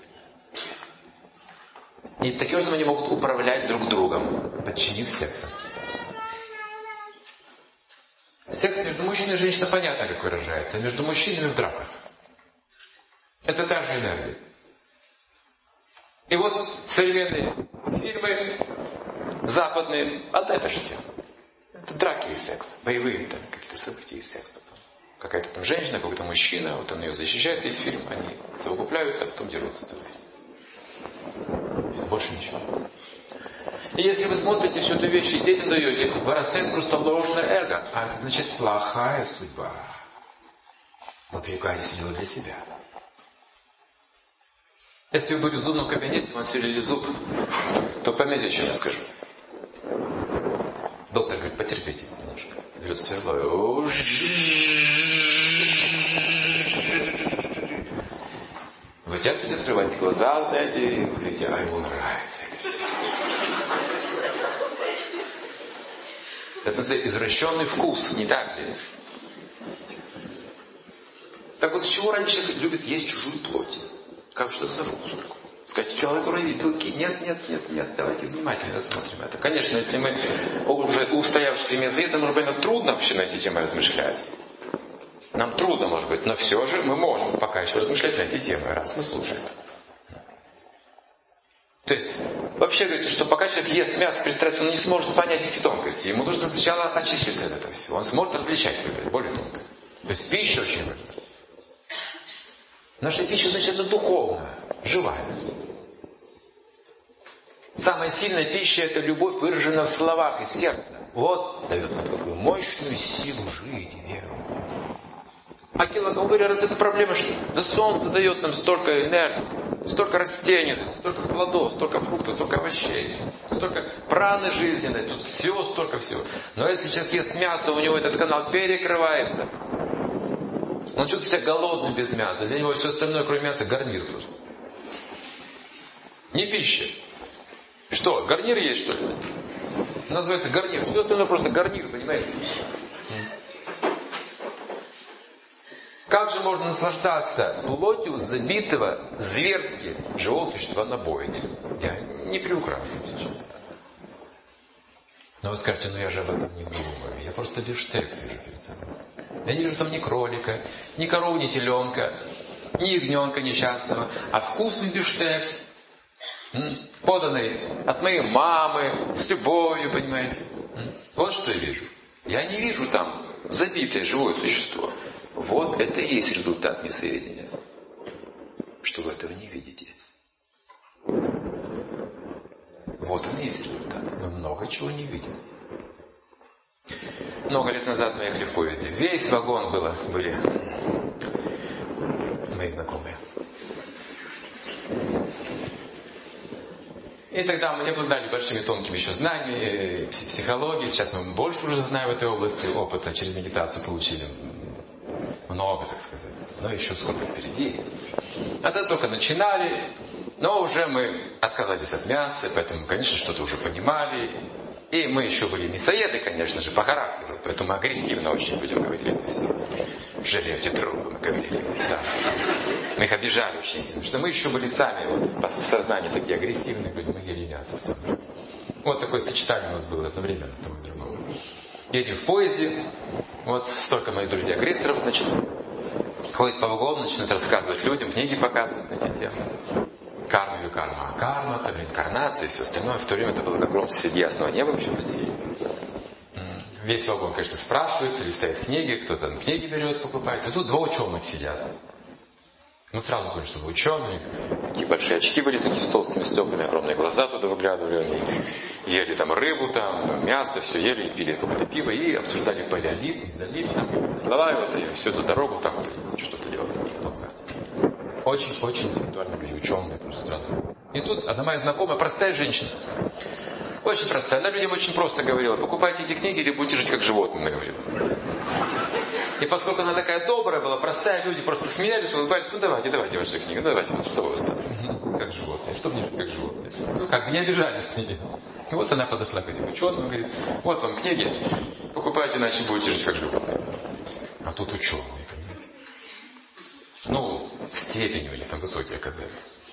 И таким образом они могут управлять друг другом, подчинив сексом. Секс между мужчиной и женщиной понятно, как выражается. А между мужчинами в драках. Это та же энергия. И вот современные фильмы западные, одна и та же тема. Это драки и секс. Боевые там какие-то события и секс. Какая-то там женщина, какой-то мужчина, вот он ее защищает, весь фильм, они совокупляются, а потом дерутся. Больше ничего. И если вы смотрите всю эту вещь и детям даете, вырастает просто ложное эго. А это значит плохая судьба. Вы привлекаете дело для себя. Если вы будете в зубном кабинете, вам сверлили зуб, то поймете, что я скажу. Доктор говорит, потерпите немножко. Берет сверло. Вы терпите, открываете глаза, знаете, и вы говорите, а ему нравится. Это называется извращенный вкус, не так ли? Так вот, с чего раньше человек любит есть чужую плоть? Как что это за вкус такой? Сказать, килокалории, белки. Нет. Давайте внимательно рассмотрим это. Конечно, если мы уже устоявшись в семье завета, может быть, нам трудно вообще на эти темы размышлять. Нам трудно, может быть, но все же мы можем пока еще размышлять на эти темы, раз мы слушаем. То есть, вообще говорится, что пока человек ест мясо пристрастно, он не сможет понять эти тонкости. Ему нужно сначала очиститься от этого всего. Он сможет отличать выбрать более тонко. То есть пища очень важна. Наша пища, значит, это духовная, живая. Самая сильная пища — это любовь, выраженная в словах из сердца. Вот дает нам такую мощную силу жить и веру. А килокалории, раз это проблема, что да солнце дает нам столько энергии, столько растений, столько плодов, столько фруктов, столько овощей, столько праны жизненной, тут всего столько всего. Но если человек ест мясо, у него этот канал перекрывается. Он чувствует себя голодным без мяса. Для него все остальное, кроме мяса, гарнир просто. Не пища. Что, гарнир есть, что ли? Называется гарнир. Все остальное просто гарнир, понимаете? Как же можно наслаждаться плотью забитого зверски живого существа на бойне? Я не приукрашиваю сейчас. Но вы скажете, я же об этом не думаю. Я просто бифштекс вижу перед собой. Я не вижу там ни кролика, ни коровы, ни теленка, ни ягненка несчастного, а вкусный бифштекс, поданный от моей мамы, с любовью, понимаете. Вот что я вижу. Я не вижу там забитое живое существо. Вот это и есть результат несведения. Что вы этого не видите. Вот он и есть результат. Мы много чего не видим. Много лет назад мы ехали в поезде. Весь вагон были мои знакомые. И тогда мы не обладали большими тонкими еще знаниями психологии. Сейчас мы больше уже знаем в этой области, опыта через медитацию получили. Много, так сказать. Но еще сколько впереди. А тогда только начинали, но уже мы отказались от мяса, поэтому, конечно, что-то уже понимали. И мы еще были мясоеды, конечно же, по характеру, поэтому агрессивно очень людям говорили это все. Жрете трупы, мы говорили. Да. Мы их обижали очень сильно, что мы еще были сами вот, в сознании такие агрессивные люди, мы ели мясо. Вот такое сочетание у нас было одновременно. Едем в поезде, вот столько моих друзей-агрессоров, значит, ходят по вагону, начинают рассказывать людям, книги показывают на эти темы. Карма и карма. А карма, там, реинкарнация и все остальное. В то время это было как гром среди ясного неба вообще в России. Весь вагон, конечно, спрашивает, листает книги, кто-то там книги берет, покупает. И тут два ученых сидят. Ну, сразу понял, что вы ученые. Такие большие очки были, такие с толстыми стеклами, огромные глаза туда выглядывали. Они ели там рыбу, там, мясо, все ели, и пили какое-то пиво, и обсуждали палеолит, мезолит, там, слова, вот, и всю эту дорогу так вот что-то делали. Очень-очень интеллектуально были, ученые, просто сразу. И тут одна моя знакомая, простая женщина. Очень простая. Она людям очень просто говорила: покупайте эти книги или будете жить как животные, она говорила. И поскольку она такая добрая была, простая, люди просто смеялись, улыбались: ну давайте ваши книги, давайте, ну что вы стали? Как животные, чтобы не жить как животные. Ну как бы не обижались книги. И вот она подошла к этим ученым и говорит: вот вам книги, покупайте, иначе будете жить как животные. А тут ученые, понимаете? Ну, степени у них там высокие оказались.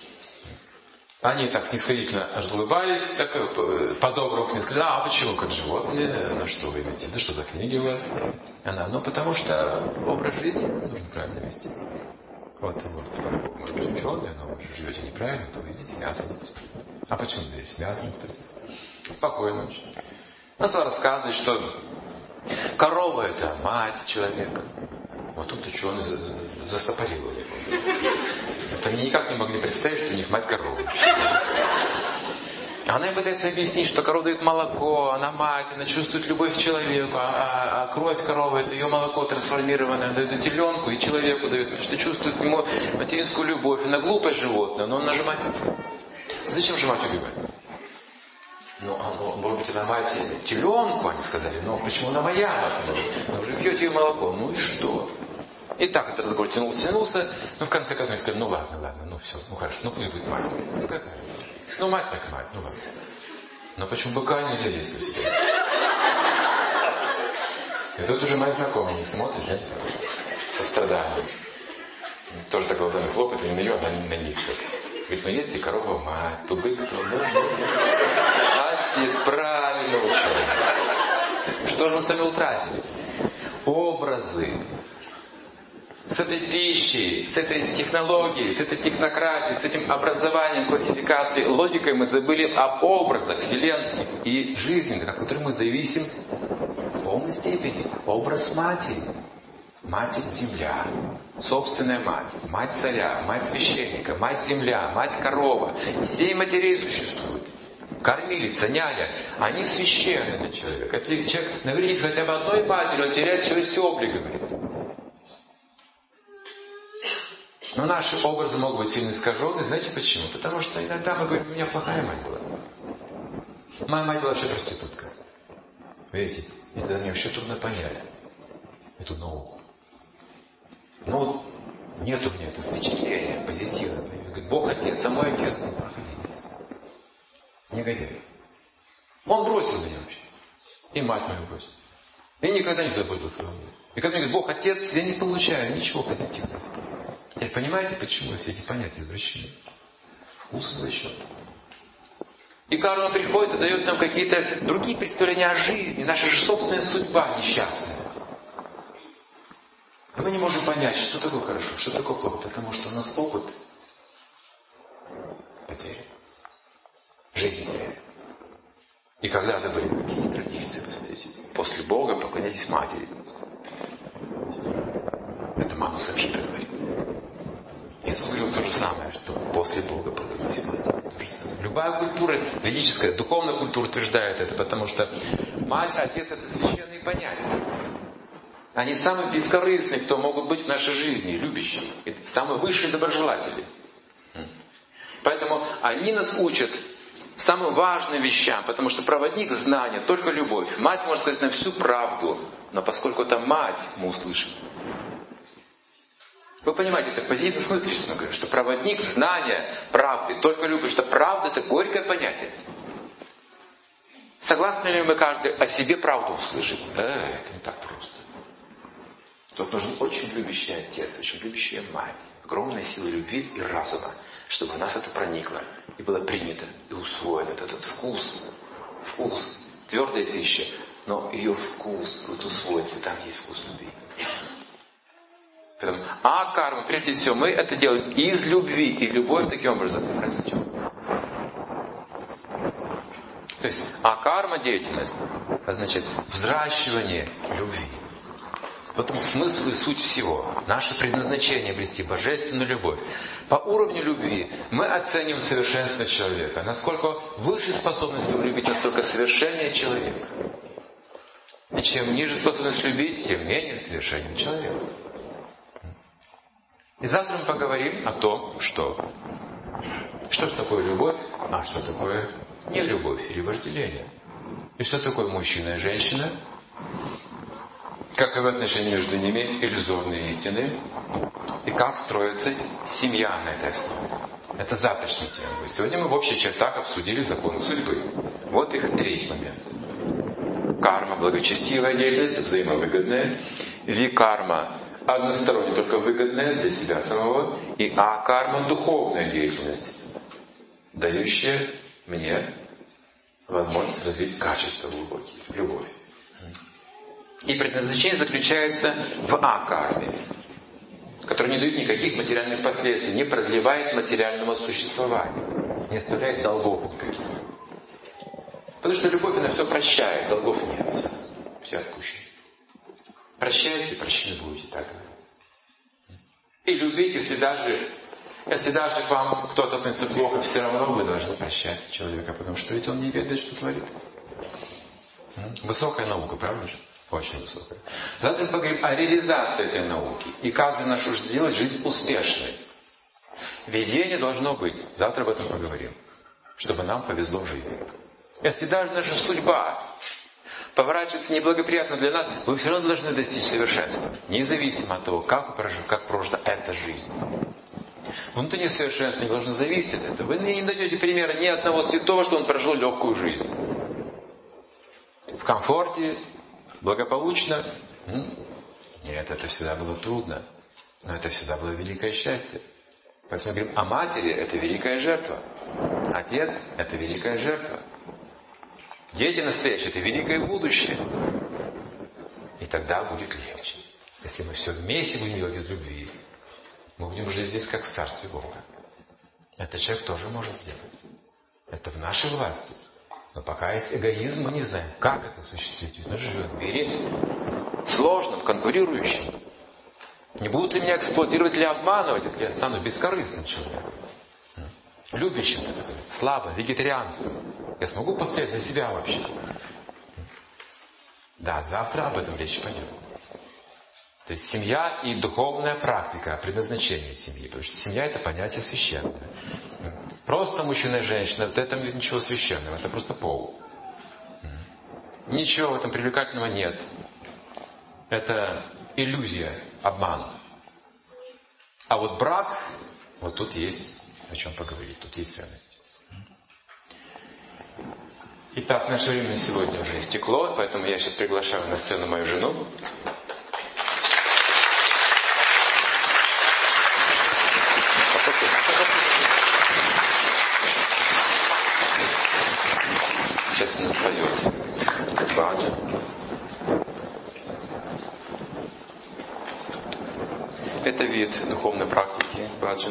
Они так снисходительно разулыбались, так по-доброму к ней сказали: а почему как животные? Ну что вы имеете? Да что за книги у вас? Она: ну потому что образ жизни нужно правильно вести. Вот. Может быть, ученые, но вы живете неправильно, то вы едите мясо. А почему здесь мясо? Спокойно очень. Она стала рассказывать, что корова — это мать человека. Вот тут ученые застопорило его. Вот они никак не могли представить, что у них мать корова. Она им пытается объяснить, что корова дает молоко, она мать, она чувствует любовь к человеку, а кровь коровы — это ее молоко трансформированное, она дает теленку и человеку дает, потому что чувствует к нему материнскую любовь. Она глупое животное, но он нажимает. Зачем же мать убивать? Ну, может быть, она мать теленку, они сказали, но почему она моя мать? Ну, вы же пьете ее молоко, ну и что? И так этот разговор тянулся, но в конце концов я сказал: ну ладно, ну все, ну хорошо, ну пусть будет мать. Ну какая? Ну мать так мать, ну ладно. Но почему быка нельзя есть на себя? И тут уже мои знакомые смотрят, да? Со страданием. Тоже так глазами хлопают, не на нее, а на них. Говорит: ну есть и корова мать, то бык, то отец, правильно учил. Что же мы сами утратили? Образы. С этой пищей, с этой технологией, с этой технократией, с этим образованием, классификацией, логикой мы забыли об образах вселенских и жизненных, от которых мы зависим в полной степени. Образ матери. Матерь-земля, собственная мать, мать царя, мать священника, мать-земля, мать-корова. 7 матерей существует. Кормилица, няня, они священны для человека. Если человек навредит хотя бы одной матери, он теряет человеческий облик, говорится. Но наши образы могут быть сильно искажены. Знаете почему? Потому что иногда мы говорим: у меня плохая мать была. Моя мать была вообще проститутка. Видите? И тогда мне вообще трудно понять эту науку. Но нет у меня этого впечатления позитивного. Говорит: Бог отец, а мой отец негодяй. Он бросил меня вообще. И мать мою бросил. И никогда не заботился о мне. И когда мне говорит: Бог отец, я не получаю ничего позитивного. Теперь понимаете, почему все эти понятия извращены? Вкус извращен. И карма приходит и дает нам какие-то другие представления о жизни, наша же собственная судьба несчастная. И мы не можем понять, что такое хорошо, что такое плохо, потому что у нас опыт потери. Жизнь теряет. И когда-то были какие традиции, посмотрите. После Бога поклоняйтесь матери. Это Ману Самхита говорит. Иисус говорил то же самое, что после Бога поклонитесь матери. Любая культура, ведическая, духовная культура утверждает это, потому что мать, отец — это священные понятия. Они самые бескорыстные, кто могут быть в нашей жизни, любящие. Это самые высшие доброжелатели. Поэтому они нас учат самым важным вещам, потому что проводник знания — только любовь. Мать может сказать нам всю правду, но поскольку это мать, мы услышим. Вы понимаете, это в позитивном смысле сейчас мы говорим, что проводник знания, правды, только любовь, что правда — это горькое понятие. Согласны ли мы каждый о себе правду услышать? Это не так просто. Тут нужен очень любящий отец, очень любящая мать, огромная сила любви и разума, чтобы в нас это проникло и было принято и усвоено. Этот вкус, твердая пища, но ее вкус будет усвоиться, там есть вкус любви. Поэтому карма, прежде всего, мы это делаем из любви, и любовь таким образом растет. То есть карма деятельность, значит, взращивание любви. В этом смысл и суть всего. Наше предназначение — обрести божественную любовь. По уровню любви мы оценим совершенство человека. Насколько выше способность любить, настолько совершеннее человек. И чем ниже способность любить, тем менее совершенен человек. И завтра мы поговорим о том, что же такое любовь, а что такое нелюбовь или вожделение. И что такое мужчина и женщина, каковы отношения между ними, иллюзорные истины, и как строится семья на этой основе. Это завтрашняя тема. Сегодня мы в общих чертах обсудили законы судьбы. Вот их 3 момента. Карма — благочестивая деятельность, взаимовыгодная. Викарма — односторонне, только выгодная для себя самого. И акарма — духовная деятельность, дающая мне возможность развить качество глубокие, любовь. И предназначение заключается в акарме, который не дает никаких материальных последствий, не продлевает материального существования, не оставляет долгов никаких. Потому что любовь, она все прощает, долгов нет. Все отпущено. Прощайте, прощены будете, так говорить. И любите, если даже к вам кто-то относится плохо, все равно вы должны прощать человека, потому что ведь он не ведает, что творит. Высокая наука, правда же? Очень высокая. Завтра мы поговорим о реализации этой науки. И как же нашу сделать жизнь успешной. Везение должно быть. Завтра об этом поговорим. Чтобы нам повезло в жизни. Если даже наша судьба поворачивается неблагоприятно для нас, вы все равно должны достичь совершенства. Независимо от того, как прожита эта жизнь. Внутреннее совершенство не должно зависеть от этого. Вы не найдете примера ни одного святого, что он прожил легкую жизнь. В комфорте, благополучно. Нет, это всегда было трудно. Но это всегда было великое счастье. Поэтому мы говорим о матери — это великая жертва. Отец — это великая жертва. Дети настоящие — это великое будущее. И тогда будет легче. Если мы все вместе будем делать из любви, мы будем жить здесь, как в Царстве Бога. Этот человек тоже может сделать. Это в нашей власти. Но пока есть эгоизм, мы не знаем, как это осуществить. Ведь мы живем в мире сложном, конкурирующем. Не будут ли меня эксплуатировать или обманывать, если я стану бескорыстным человеком? Любящим, так сказать, слабым, вегетарианцем. Я смогу постоять за себя вообще? Да, завтра об этом речь пойдет. То есть семья и духовная практика, предназначение семьи. Потому что семья — это понятие священное. Просто мужчина и женщина, в этом нет ничего священного, это просто пол. Ничего в этом привлекательного нет. Это иллюзия, обман. А вот брак, вот тут есть о чем поговорить, тут есть ценность. Итак, наше время на сегодня уже истекло, поэтому я сейчас приглашаю на сцену мою жену. Сейчас она споет баджан. Это вид духовной практики баджан.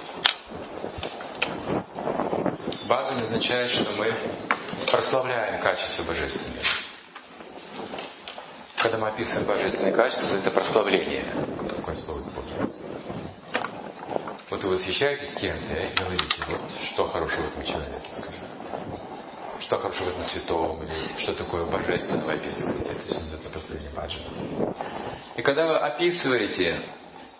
Баджан означает, что мы прославляем качество божественное. Когда мы описываем божественные качества, это прославление. Такое слово используется. Вот вы восхищаетесь кем-то и говорите, вот что хорошего в этом человеке, скажем. Что хорошего в этом святом, или что такое божественное вы описываете. Это называется прославление баджана. И когда вы описываете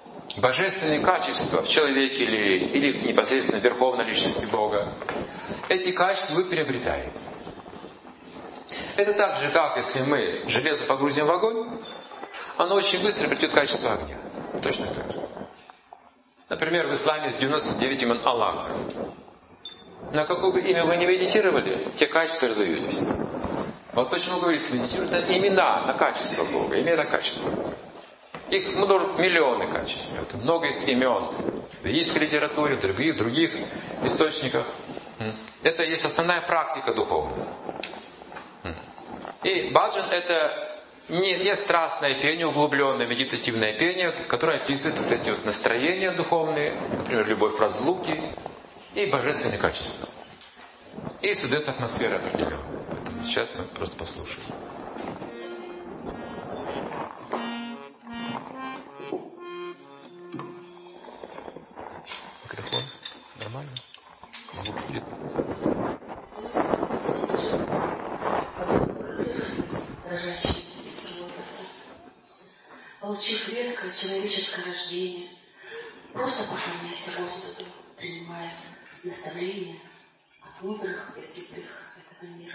божественные качества в человеке или непосредственно в верховной личности Бога, эти качества вы приобретаете. Это так же, как если мы железо погрузим в огонь, оно очень быстро придет качество огня. Точно так же. Например, в исламе есть 99 имен Аллаха. На какое бы имя вы не медитировали, те качества разовьются. Вот почему говорится, медитируют на имена, на качество Бога. Имя это качество Бога. Их миллионы качеств. Это много есть имен. В ведической литературе, в других источниках. Это есть основная практика духовная. И баджан это не страстное пение, углубленное медитативное пение, которое описывает вот эти вот настроения духовные, например, любовь в разлуке и божественные качества. И создает атмосферу определенную. Поэтому сейчас мы просто послушаем. Микрофон нормально? Звук будет? Получив редкое человеческое рождение, просто поклоняйся Господу, принимая наставления от мудрых и святых этого мира.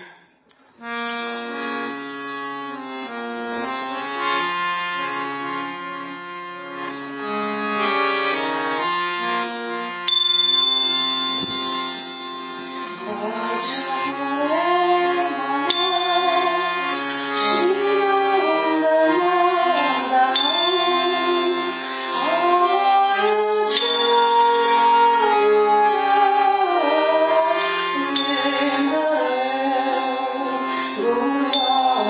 Oh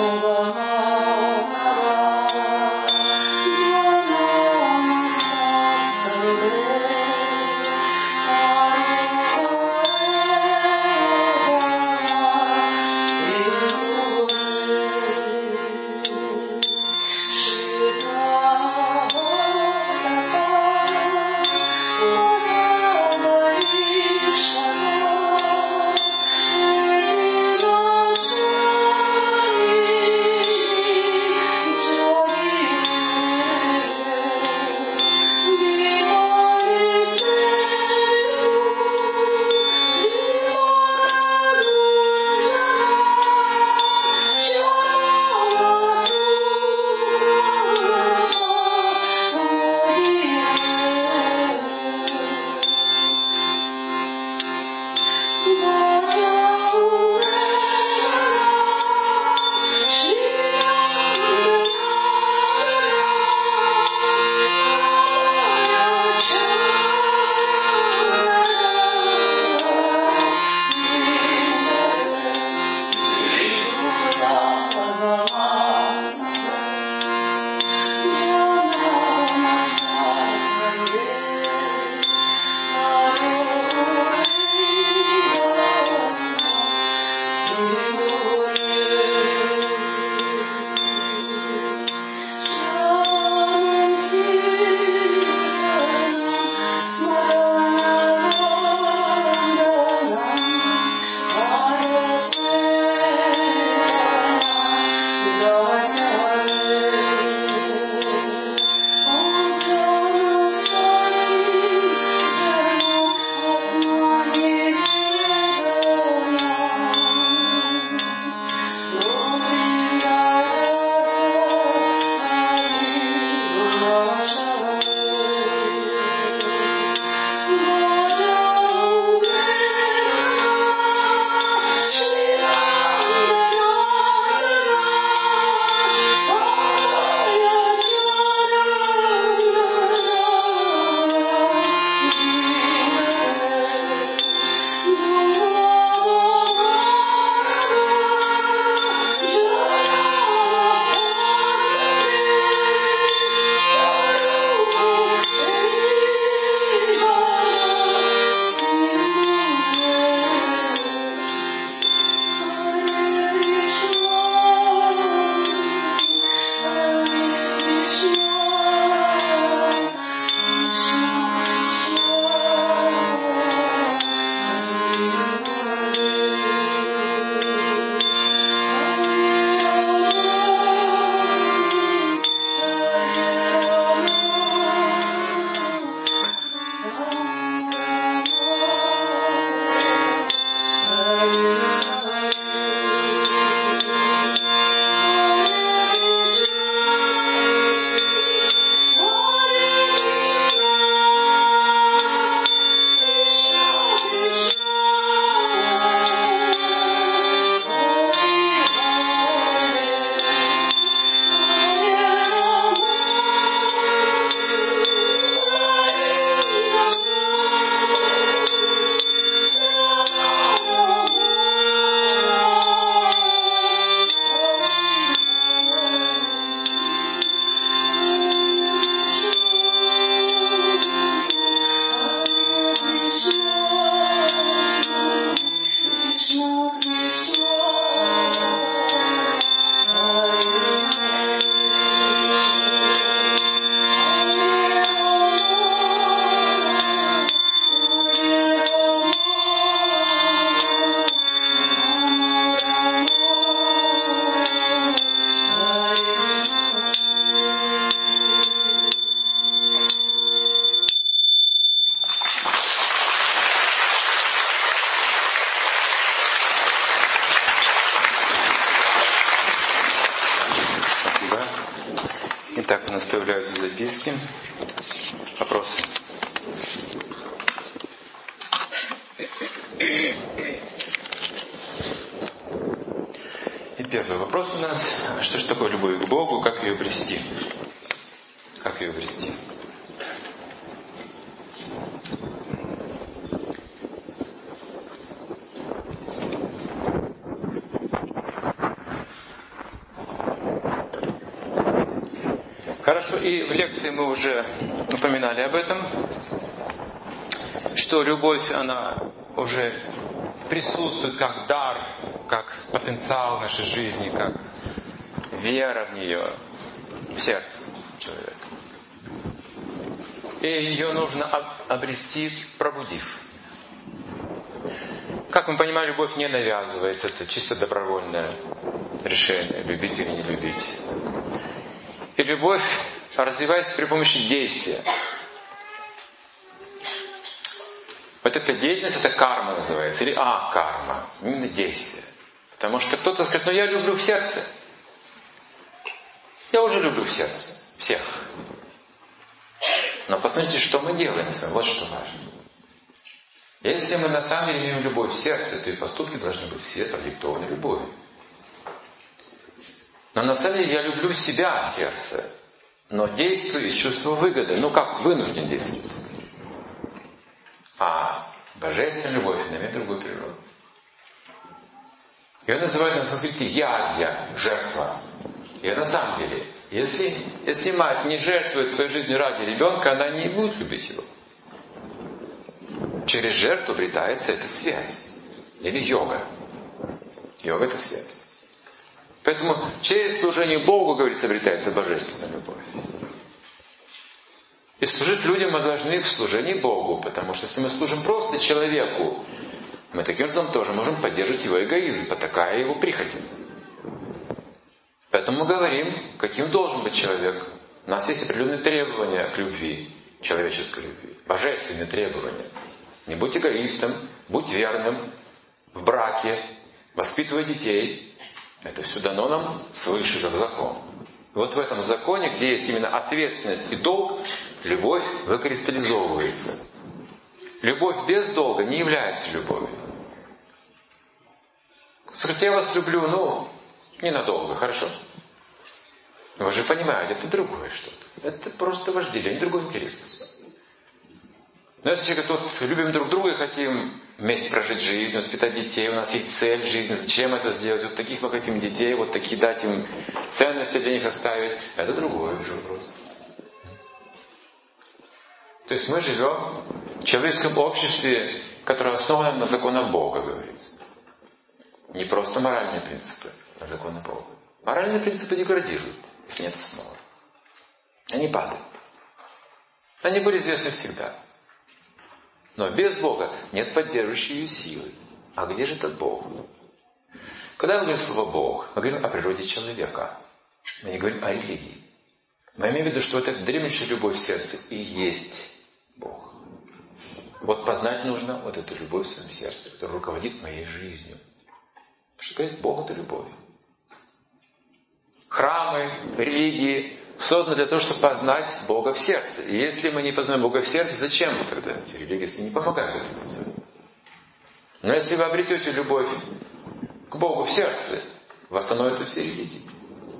Спасибо. Итак, у нас появляются записки. Вопросы? И первый вопрос у нас. Что же такое любовь к Богу? Как ее обрести? Как ее обрести? Хорошо, и в лекции мы уже упоминали об этом, что любовь, она уже присутствует как дар, как потенциал нашей жизни, как вера в нее, в сердце человека. И ее нужно обрести, пробудив. Как мы понимаем, любовь не навязывается, это чисто добровольное решение, любить или не любить. И любовь развивается при помощи действия. Вот эта деятельность, это карма называется, или карма, именно действие. Потому что кто-то скажет, я люблю в сердце. Я уже люблю в сердце. Всех. Но посмотрите, что мы делаем с вами. Вот что важно. Если мы на самом деле имеем любовь в сердце, то и поступки должны быть все продиктованы любовью. Но на самом деле я люблю себя в сердце, но действую из чувства выгоды. Как вынужден действовать. А божественная любовь имеет другую природу. Ее называют на санскрите ягья, жертва. И на самом деле, если мать не жертвует своей жизнью ради ребенка, она не будет любить его. Через жертву обретается эта связь. Или йога. Йога — это связь. Поэтому через служение Богу, говорится, обретается божественная любовь. И служить людям мы должны в служении Богу, потому что если мы служим просто человеку, мы таким образом тоже можем поддерживать его эгоизм, потакая его прихоти. Поэтому мы говорим, каким должен быть человек. У нас есть определенные требования к любви, человеческой любви, божественные требования. Не будь эгоистом, будь верным, в браке, воспитывай детей. Это все дано нам свыше, как закон. И вот в этом законе, где есть именно ответственность и долг, любовь выкристаллизовывается. Любовь без долга не является любовью. Скажите, я вас люблю, ненадолго, хорошо. Вы же понимаете, это другое что-то. Это просто вожделение, другой интерес. Но если человек любим друг друга и хотим вместе прожить жизнь, воспитать детей, у нас есть цель жизни, зачем это сделать, вот таких мы хотим детей, вот такие дать им ценности для них оставить, это другой уже вопрос. То есть мы живем в человеческом обществе, которое основано на законах Бога, говорится. Не просто моральные принципы, а законы Бога. Моральные принципы деградируют, если нет основы. Они падают. Они были известны всегда. Но без Бога нет поддерживающей ее силы. А где же этот Бог? Когда мы говорим слово «Бог», мы говорим о природе человека. Мы не говорим о религии. Мы имеем в виду, что вот эта дремлющая любовь в сердце и есть Бог. Вот познать нужно вот эту любовь в своем сердце, которая руководит моей жизнью. Потому что говорит, Бог — это любовь. Храмы, религии созданы для того, чтобы познать Бога в сердце. И если мы не познаем Бога в сердце, зачем тогда эти религии, если не помогают этому? Но если вы обретете любовь к Богу в сердце, восстановятся все религии.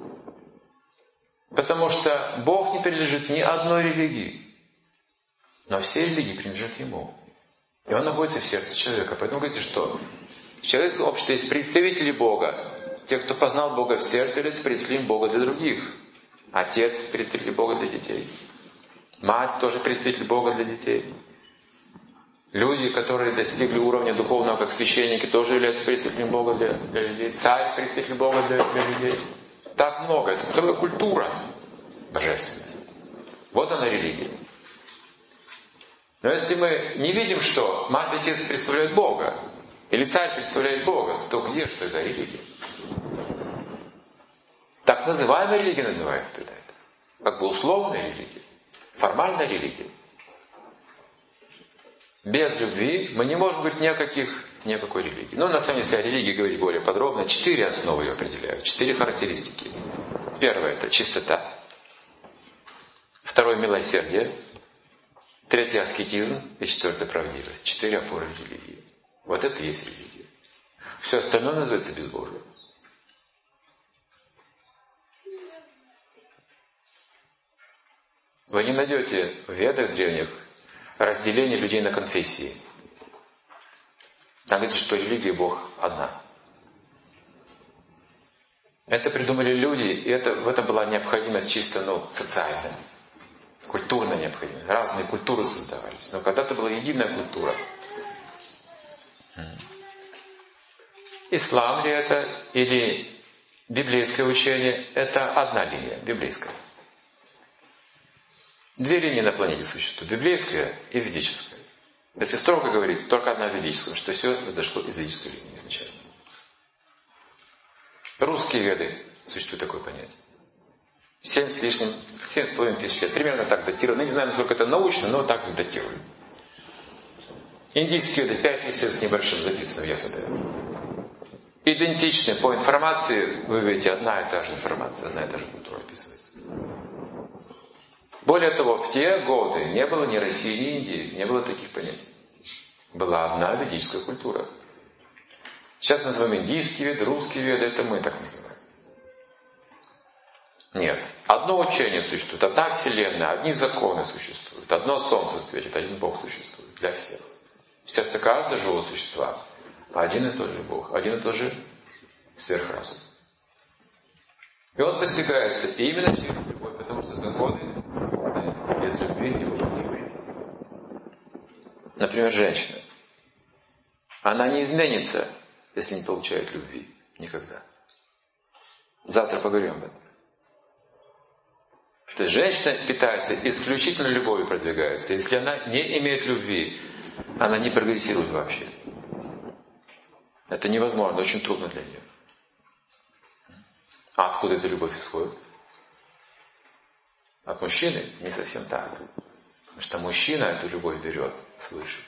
Потому что Бог не принадлежит ни одной религии, но все религии принадлежат Ему. И Он находится в сердце человека. Поэтому говорите, что в человеческом обществе есть представители Бога. Те, кто познал Бога в сердце, являются представителем Бога для других. Отец — представитель Бога для детей. Мать тоже представитель Бога для детей. Люди, которые достигли уровня духовного, как священники, тоже являются представителем Бога для людей. Царь — представитель Бога для людей. Так много. Это целая культура божественная. Вот она религия. Но если мы не видим, что мать и отец представляют Бога, или царь представляет Бога, то где что это религия? Так называемая религия называется тогда это. Как бы условная религия. Формальная религия. Без любви мы не можем говорить ни о какой религии. Но на самом деле, если о религии говорить более подробно, 4 основы ее определяют, 4 характеристики. Первое – это чистота. Второе – милосердие. Третье – аскетизм. И четвертое – правдивость. 4 опоры религии. Вот это и есть религия. Все остальное называется безбожием. Вы не найдете в Ведах древних разделение людей на конфессии. Там говорится, что религия и Бог одна. Это придумали люди, и в этом была необходимость чисто социальная, культурная необходимость. Разные культуры создавались. Но когда-то была единая культура. Ислам ли это или библейское учение, это одна линия, библейская. 2 линии на планете существуют, библейская и ведическая. Если строго говорить, только одна ведическая, что все произошло из ведической линии изначально. Русские веды, существует такое понятие. 7,5 тысяч лет. Примерно так датировано. Я не знаю, насколько это научно, но так датируют. Индийские веды 5 тысяч лет с небольшим записано в Ясадеве. Идентичны по информации, вы видите, одна и та же информация, одна и та же культура описывается. Более того, в те годы не было ни России, ни Индии, не было таких понятий. Была одна ведическая культура. Сейчас называем индийские веды, русские веды, это мы так называем. Нет. Одно учение существует, одна вселенная, одни законы существуют, одно солнце светит, один Бог существует для всех. В сердце каждого живого существа один и тот же Бог, один и тот же сверхразум. И он постигается именно через любовь, потому что законы без любви невыполнимы. Например, женщина. Она не изменится, если не получает любви. Никогда. Завтра поговорим об этом. То есть женщина питается исключительно любовью, продвигается. Если она не имеет любви, она не прогрессирует вообще. Это невозможно, очень трудно для нее. А откуда эта любовь исходит? От мужчины не совсем так. Потому что мужчина эту любовь берет свыше.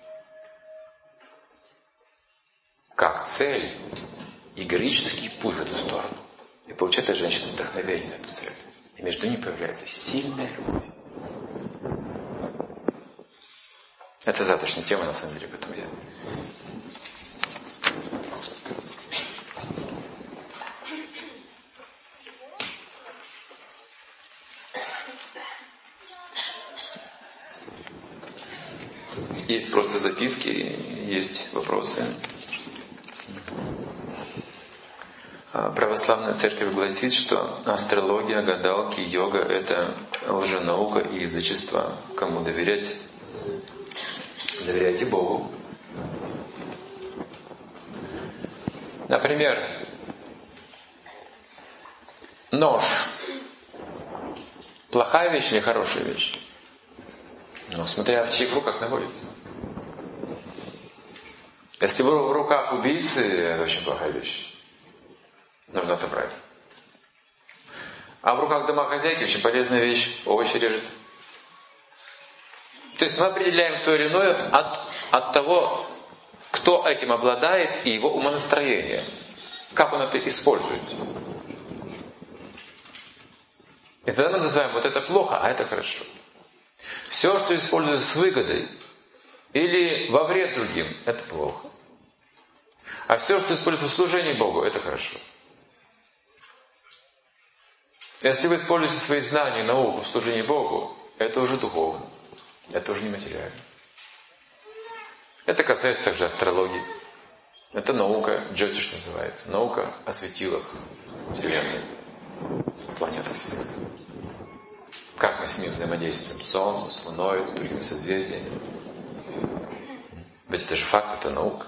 Как цель и героический путь в эту сторону. И получает от женщины вдохновение на эту цель. И между ними появляется сильная любовь. Это завтрашняя тема, на самом деле, поэтому я... Есть просто записки, есть вопросы. Православная церковь гласит, что астрология, гадалки, йога – это лженаука и язычество. Кому доверять? Доверяйте Богу. Например, нож. Плохая вещь или хорошая вещь? Ну, смотря в чьих руках находится. Если в руках убийцы, это очень плохая вещь. Нужно отобрать. А в руках домохозяйки очень полезная вещь, овощи режет. То есть мы определяем то или иное от того, кто этим обладает и его умонастроение. Как он это использует. И тогда мы называем вот это плохо, а это хорошо. Все, что используется с выгодой или во вред другим, это плохо. А все, что используется в служении Богу, это хорошо. Если вы используете свои знания и науку в служении Богу, это уже духовно. Это уже не материально. Это касается также астрологии. Это наука, джотиш называется. Наука о светилах Вселенной. Планетах Вселенной. Как мы с ним взаимодействуем? С Солнцем, с Луной, с другими созвездиями. Ведь это же факт, это наука.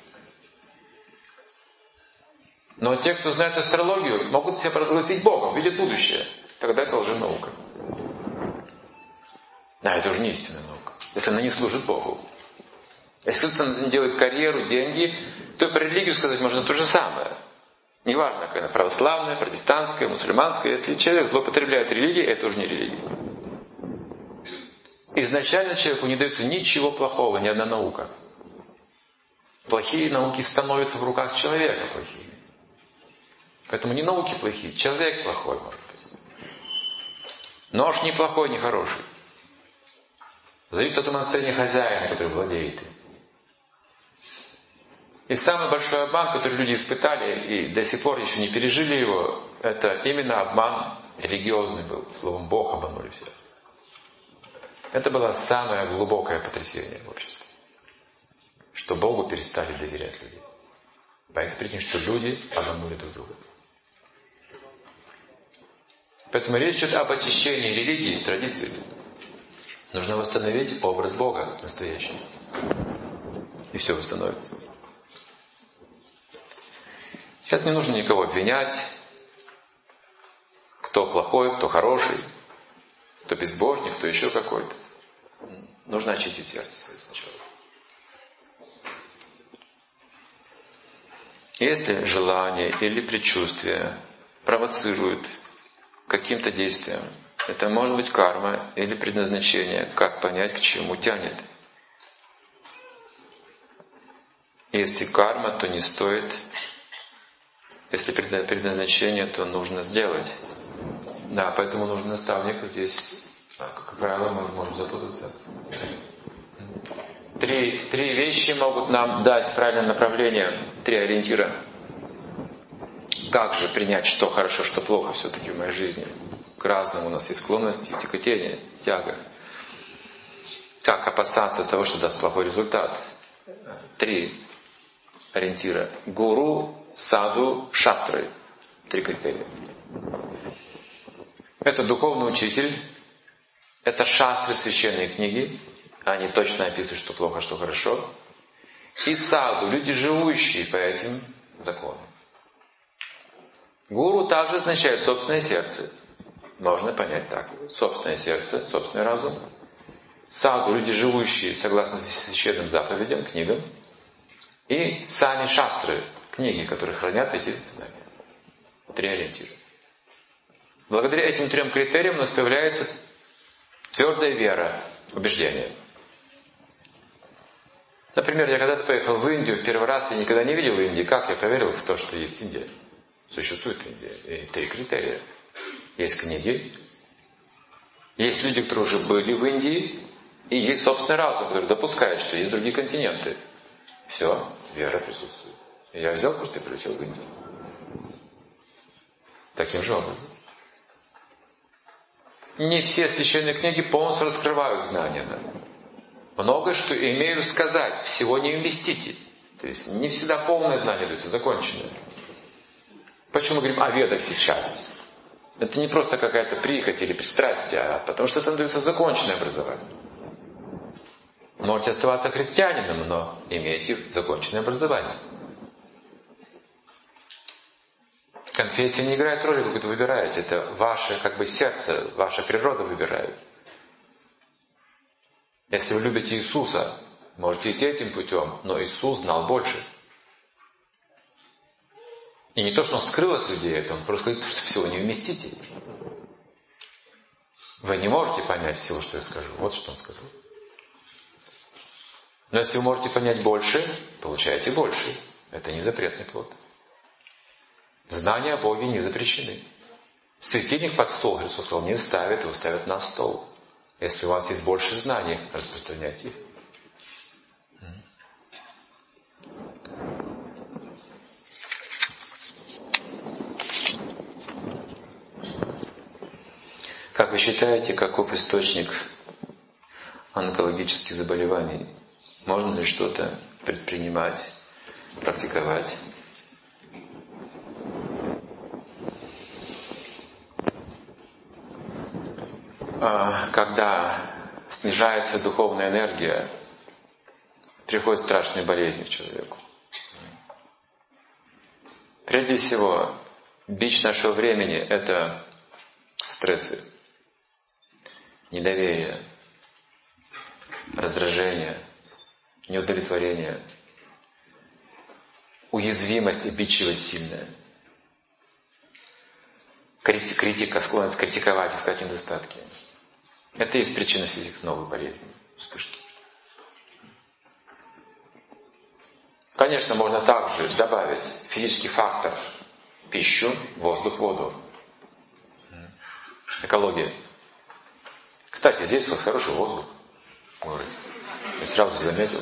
Но те, кто знает астрологию, могут себя провозгласить Богом, видят будущее. Тогда это лженаука. А это уже не истинная наука. Если она не служит Богу. Если кто-то делает карьеру, деньги, то про религию сказать можно то же самое. Неважно, какая она православная, протестантская, мусульманская. Если человек злоупотребляет религией, это уже не религия. Изначально человеку не дается ничего плохого, ни одна наука. Плохие науки становятся в руках человека плохими. Поэтому не науки плохие, человек плохой, может быть. Нож не плохой, не хороший. Зависит от настроения хозяина, который владеет им. И самый большой обман, который люди испытали и до сих пор еще не пережили его, это именно обман религиозный был. Словом, Бог обманули всех. Это было самое глубокое потрясение в обществе. Что Богу перестали доверять люди. По этой причине, что люди обманули друг друга. Поэтому речь идет об очищении религии и традиций. Нужно восстановить образ Бога настоящий. И все восстановится. Сейчас не нужно никого обвинять, кто плохой, кто хороший, кто безбожник, кто еще какой-то. Нужно очистить сердце свое сначала. Если желание или предчувствие провоцирует каким-то действием, это может быть карма или предназначение, как понять, к чему тянет. Если карма, то не стоит. Если предназначение, то нужно сделать. Да, поэтому нужен наставник. Здесь, как правило, мы можем запутаться. Три вещи могут нам дать правильное направление, 3 ориентира. Как же принять, что хорошо, что плохо все-таки в моей жизни? К разному у нас есть склонности, тяготение, тяга. Как опасаться того, что даст плохой результат? 3 ориентира. Гуру, саду, шастры. 3 критерия. Это духовный учитель. Это шастры, священные книги. Они точно описывают, что плохо, что хорошо. И саду, люди, живущие по этим законам. Гуру также означает собственное сердце. Можно понять так. Собственное сердце, собственный разум. Саду, люди, живущие согласно священным заповедям, книгам. И сами шастры, книги, которые хранят эти знания. 3 ориентира. Благодаря этим 3 критериям у нас появляется твердая вера, убеждение. Например, я когда-то поехал в Индию, первый раз я никогда не видел Индии. Как я поверил в то, что есть Индия? Существует Индия. И 3 критерия. Есть книги, есть люди, которые уже были в Индии, и есть собственный разум, который допускает, что есть другие континенты. Все, вера присутствует. И я взял просто и прилетел в Индию. Таким же образом. Не все священные книги полностью раскрывают знания. Многое, что имею сказать, всего не вместите. То есть не всегда полное знание дается, законченное. Почему мы говорим о ведах сейчас? Это не просто какая-то прихоть или пристрастие, а потому что там дается законченное образование. Можете оставаться христианином, но имейте законченное образование. Конфессия не играет роли, вы это выбираете. Это ваше сердце, ваша природа выбирает. Если вы любите Иисуса, можете идти этим путем, но Иисус знал больше. И не то, что Он скрыл от людей это, Он просто говорит, что всего не вместите. Вы не можете понять всего, что я скажу. Вот что Он сказал. Но если вы можете понять больше, получаете больше. Это не запретный плод. Знания о Боге не запрещены. Светильник под стол, Христос сказал, не ставят, его ставят на стол. Если у вас есть больше знаний, распространяйте их. Как вы считаете, каков источник онкологических заболеваний? Можно ли что-то предпринимать, практиковать? Когда снижается духовная энергия, приходят страшные болезни к человеку. Прежде всего, бич нашего времени – это стрессы, недоверие, раздражение, неудовлетворение, уязвимость, обидчивость сильная, критика, склонность критиковать, искать недостатки. Это и есть причина всех этих новых болезней, вспышки. Конечно, можно также добавить физический фактор, пищу, воздух, воду. Экология. Кстати, здесь у вас хороший воздух в городе. Я сразу заметил.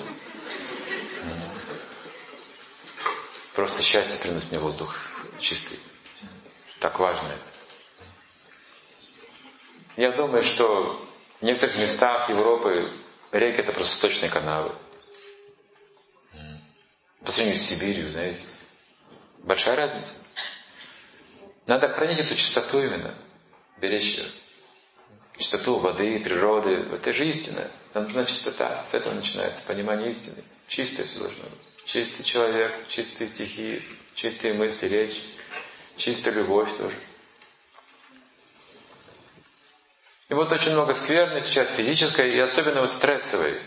Просто счастье приносит мне воздух чистый. Так важно это. Я думаю, что в некоторых местах Европы реки — это просто сточные канавы. По сравнению с Сибирью, знаете. Большая разница. Надо хранить эту чистоту именно. Беречь ее. Чистоту воды, природы. Это же истина. Нам нужна чистота. С этого начинается понимание истины. Чистое все должно быть. Чистый человек, чистые стихи, чистые мысли, речь, чистая любовь тоже. И вот очень много скверны сейчас физической и особенно вот стрессовой.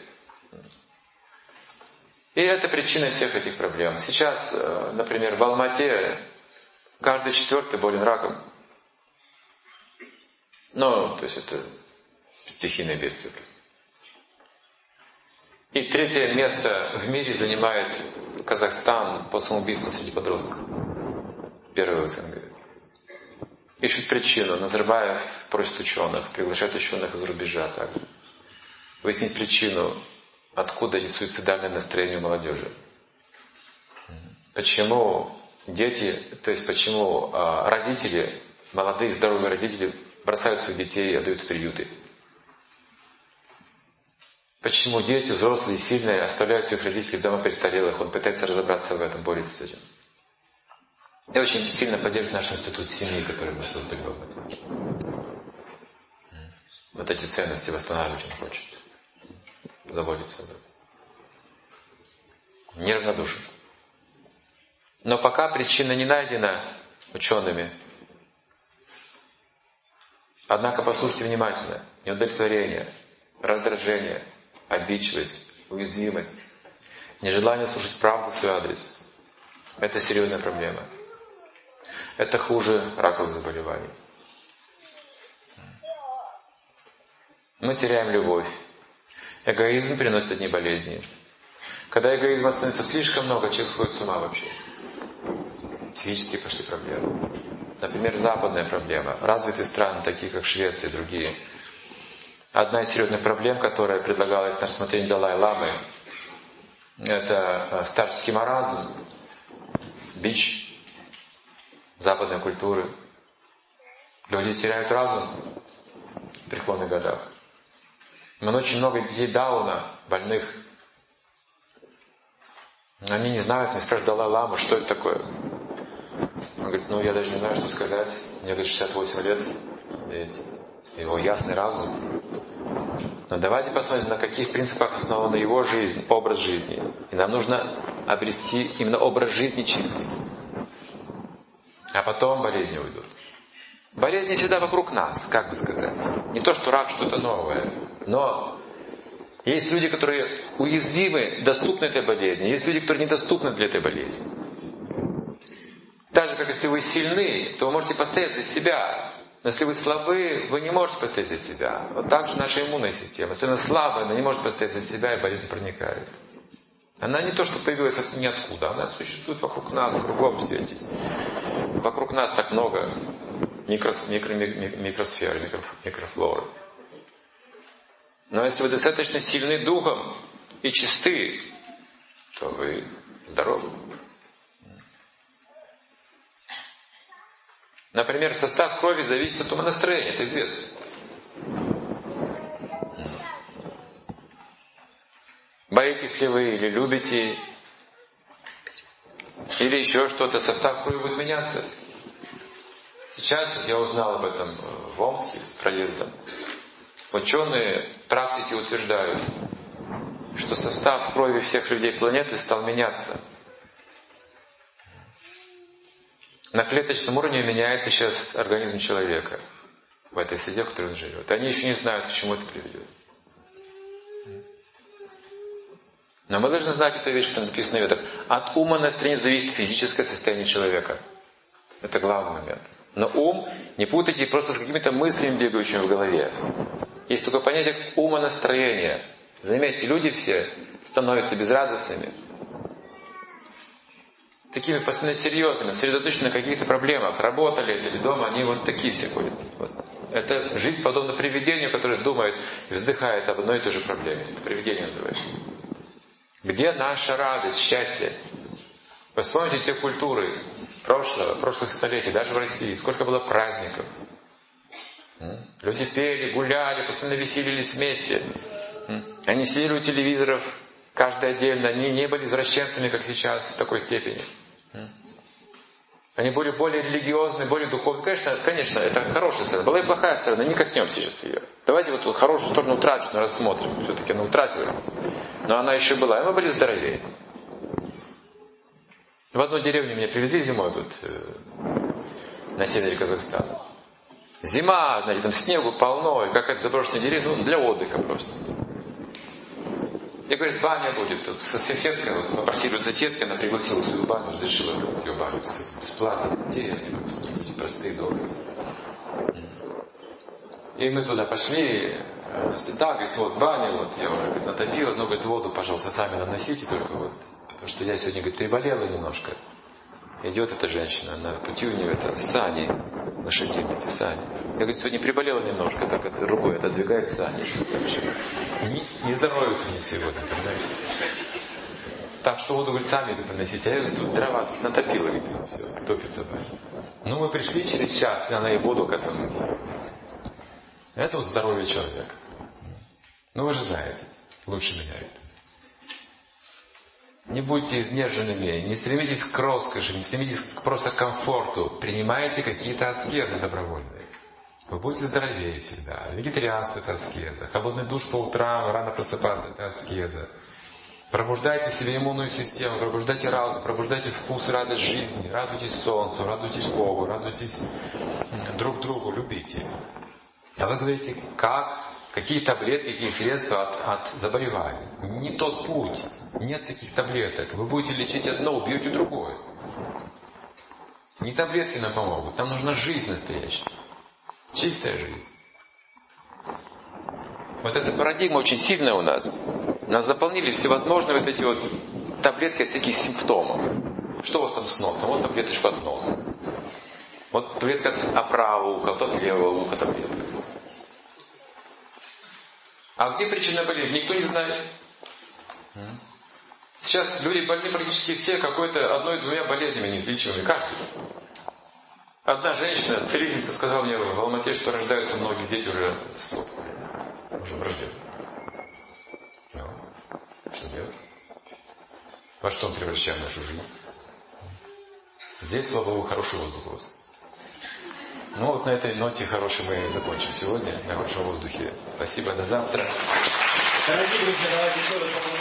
И это причина всех этих проблем. Сейчас, например, в Алма-Ате каждый 4-й болен раком. Ну, то есть это стихийное бедствие. И 3-е место в мире занимает Казахстан по самоубийству среди подростков. 1-й в СНГ. Ищут причину. Назарбаев просит ученых, приглашает ученых из рубежа также. Выяснить причину, откуда эти суицидальные настроения у молодежи. Почему дети, то есть почему родители, молодые здоровые родители бросают своих детей и отдают в приюты. Почему дети, взрослые, сильные, оставляют своих родителей дома престарелых, он пытается разобраться в этом, борется с этим. Я очень сильно поддерживаю наш институт семьи, который мы создали в Алмате. Вот эти ценности восстанавливать он хочет. Заботиться об этом. Неравнодушен. Но пока причина не найдена учеными. Однако послушайте внимательно. Неудовлетворение, раздражение, обидчивость, уязвимость, нежелание слушать правду в свой адрес. Это серьезная проблема. Это хуже раковых заболеваний. Мы теряем любовь. Эгоизм приносит одни болезни. Когда эгоизма становится слишком много, человек сходит с ума вообще. Психические пошли проблемы. Например, западная проблема. Развитые страны, такие как Швеция и другие. Одна из серьезных проблем, которая предлагалась на рассмотрение Далай-ламы, это старческий маразм, бич западной культуры. Люди теряют разум в преклонных годах. Очень много детей Дауна, больных. Они не знают, не спрашивают Далай-ламу, что это такое. Он говорит, я даже не знаю, что сказать. Мне, говорит, 68 лет. И его ясный разум. Но давайте посмотрим, на каких принципах основана его жизнь, образ жизни. И нам нужно обрести именно образ жизни чистый. А потом болезни уйдут. Болезни всегда вокруг нас, как бы сказать. Не то, что рак что-то новое. Но есть люди, которые уязвимы, доступны для болезни. Есть люди, которые недоступны для этой болезни. Так же, как если вы сильны, то вы можете постоять за себя. Но если вы слабы, вы не можете постоять за себя. Вот так же наша иммунная система. Если она слабая, она не может постоять за себя, и болезнь проникает. Она не то, что появилась ниоткуда. Она существует вокруг нас, в кругом свете. Вокруг нас так много микросфер, микрофлоры. Но если вы достаточно сильны духом и чисты, то вы здоровы. Например, состав крови зависит от умонастроения, это известно. Боитесь ли вы или любите, или еще что-то, состав крови будет меняться. Сейчас я узнал об этом в Омске проездом. Ученые, практики утверждают, что состав крови всех людей планеты стал меняться. На клеточном уровне меняется сейчас организм человека в этой среде, в которой он живет. Они еще не знают, к чему это приведет. Но мы должны знать эту вещь, что написано в Ведах. От ума настроения зависит физическое состояние человека. Это главный момент. Но ум не путайте просто с какими-то мыслями, бегающими в голове. Есть такое понятие, как умонастроение. Заметьте, люди все становятся безрадостными. такими постоянно серьезными, сосредоточены на каких-то проблемах, работали или дома, они вот такие все ходят. Вот. Это жизнь подобна привидению, которое думает и вздыхает об одной и той же проблеме. Это привидение называется. Где наша радость, счастье? Вы вспомните те культуры прошлых столетий, даже в России, сколько было праздников. Люди пели, гуляли, постоянно веселились вместе. Они сидели у телевизоров, каждый отдельно, они не были извращенцами, как сейчас, в такой степени. Они были более религиозны, более духовны. Конечно, это хорошая сторона. Была и плохая сторона, не коснемся сейчас ее. Давайте вот хорошую сторону утраченную рассмотрим. Все-таки она утратилась. Но она еще была, и мы были здоровее. В одну деревню меня привезли зимой тут, на севере Казахстана. Зима, знаете, там снегу полно, и какая-то заброшенная деревня, для отдыха просто. И говорит, баня будет. Тут соседка, вот, попросили у соседки, она пригласила свою баню, разрешила ее баню бесплатно. Деревня, простые дома. И мы туда пошли. Да, говорит, вот баня, вот я уже натопила, но, говорит, воду, пожалуйста, сами наносите, только вот, потому что я сегодня, говорит, приболела немножко. Идет эта женщина, на пути у нее это сани, лошадиные эти сани. Я, говорит, сегодня приболела немножко, так это рукой отодвигает сани. Не здоровится мне сегодня, понимаете? Так что воду, говорит, сами приносите. А я, говорит, тут дрова тут натопила, говорит, все, топится баня. Ну, мы пришли через час, и она и воду коснулась. Это вот здоровье человека. Ну, вы же знаете, лучше меня это. Не будьте изнеженными, не стремитесь к роскоши, не стремитесь просто к комфорту. Принимайте какие-то аскезы добровольные. Вы будете здоровее всегда. Вегетарианство – это аскеза. Холодный душ по утрам, рано просыпаться – это аскеза. Пробуждайте в себе иммунную систему, пробуждайте разум, пробуждайте вкус и радость жизни. Радуйтесь солнцу, радуйтесь Богу, радуйтесь друг другу, любите. А вы говорите, какие таблетки, какие средства от заболеваний. Не тот путь. Нет таких таблеток. Вы будете лечить одно, убьете другое. Не таблетки нам помогут. Там нужна жизнь настоящая. Чистая жизнь. Вот эта парадигма очень сильная у нас. Нас заполнили всевозможные вот эти вот таблетки от всяких симптомов. Что у вас там с носом? Вот таблеточка от носа. Вот таблетка от правого уха, вот от левого уха таблетка. А где причина болезни? Никто не знает. Сейчас люди больны практически все какой-то одной-двумя болезнями неизлечимыми. Каждый. Одна женщина, целительница, сказала мне в Алмате, что рождаются многие дети уже врожденные. Ну, что делать? Во что мы превращаем нашу жизнь? Здесь, слава Богу, хороший воздух у вас. Ну вот на этой ноте хорошей мы закончим сегодня, на хорошем воздухе. Спасибо, до завтра. Дорогие друзья, давайте еще раз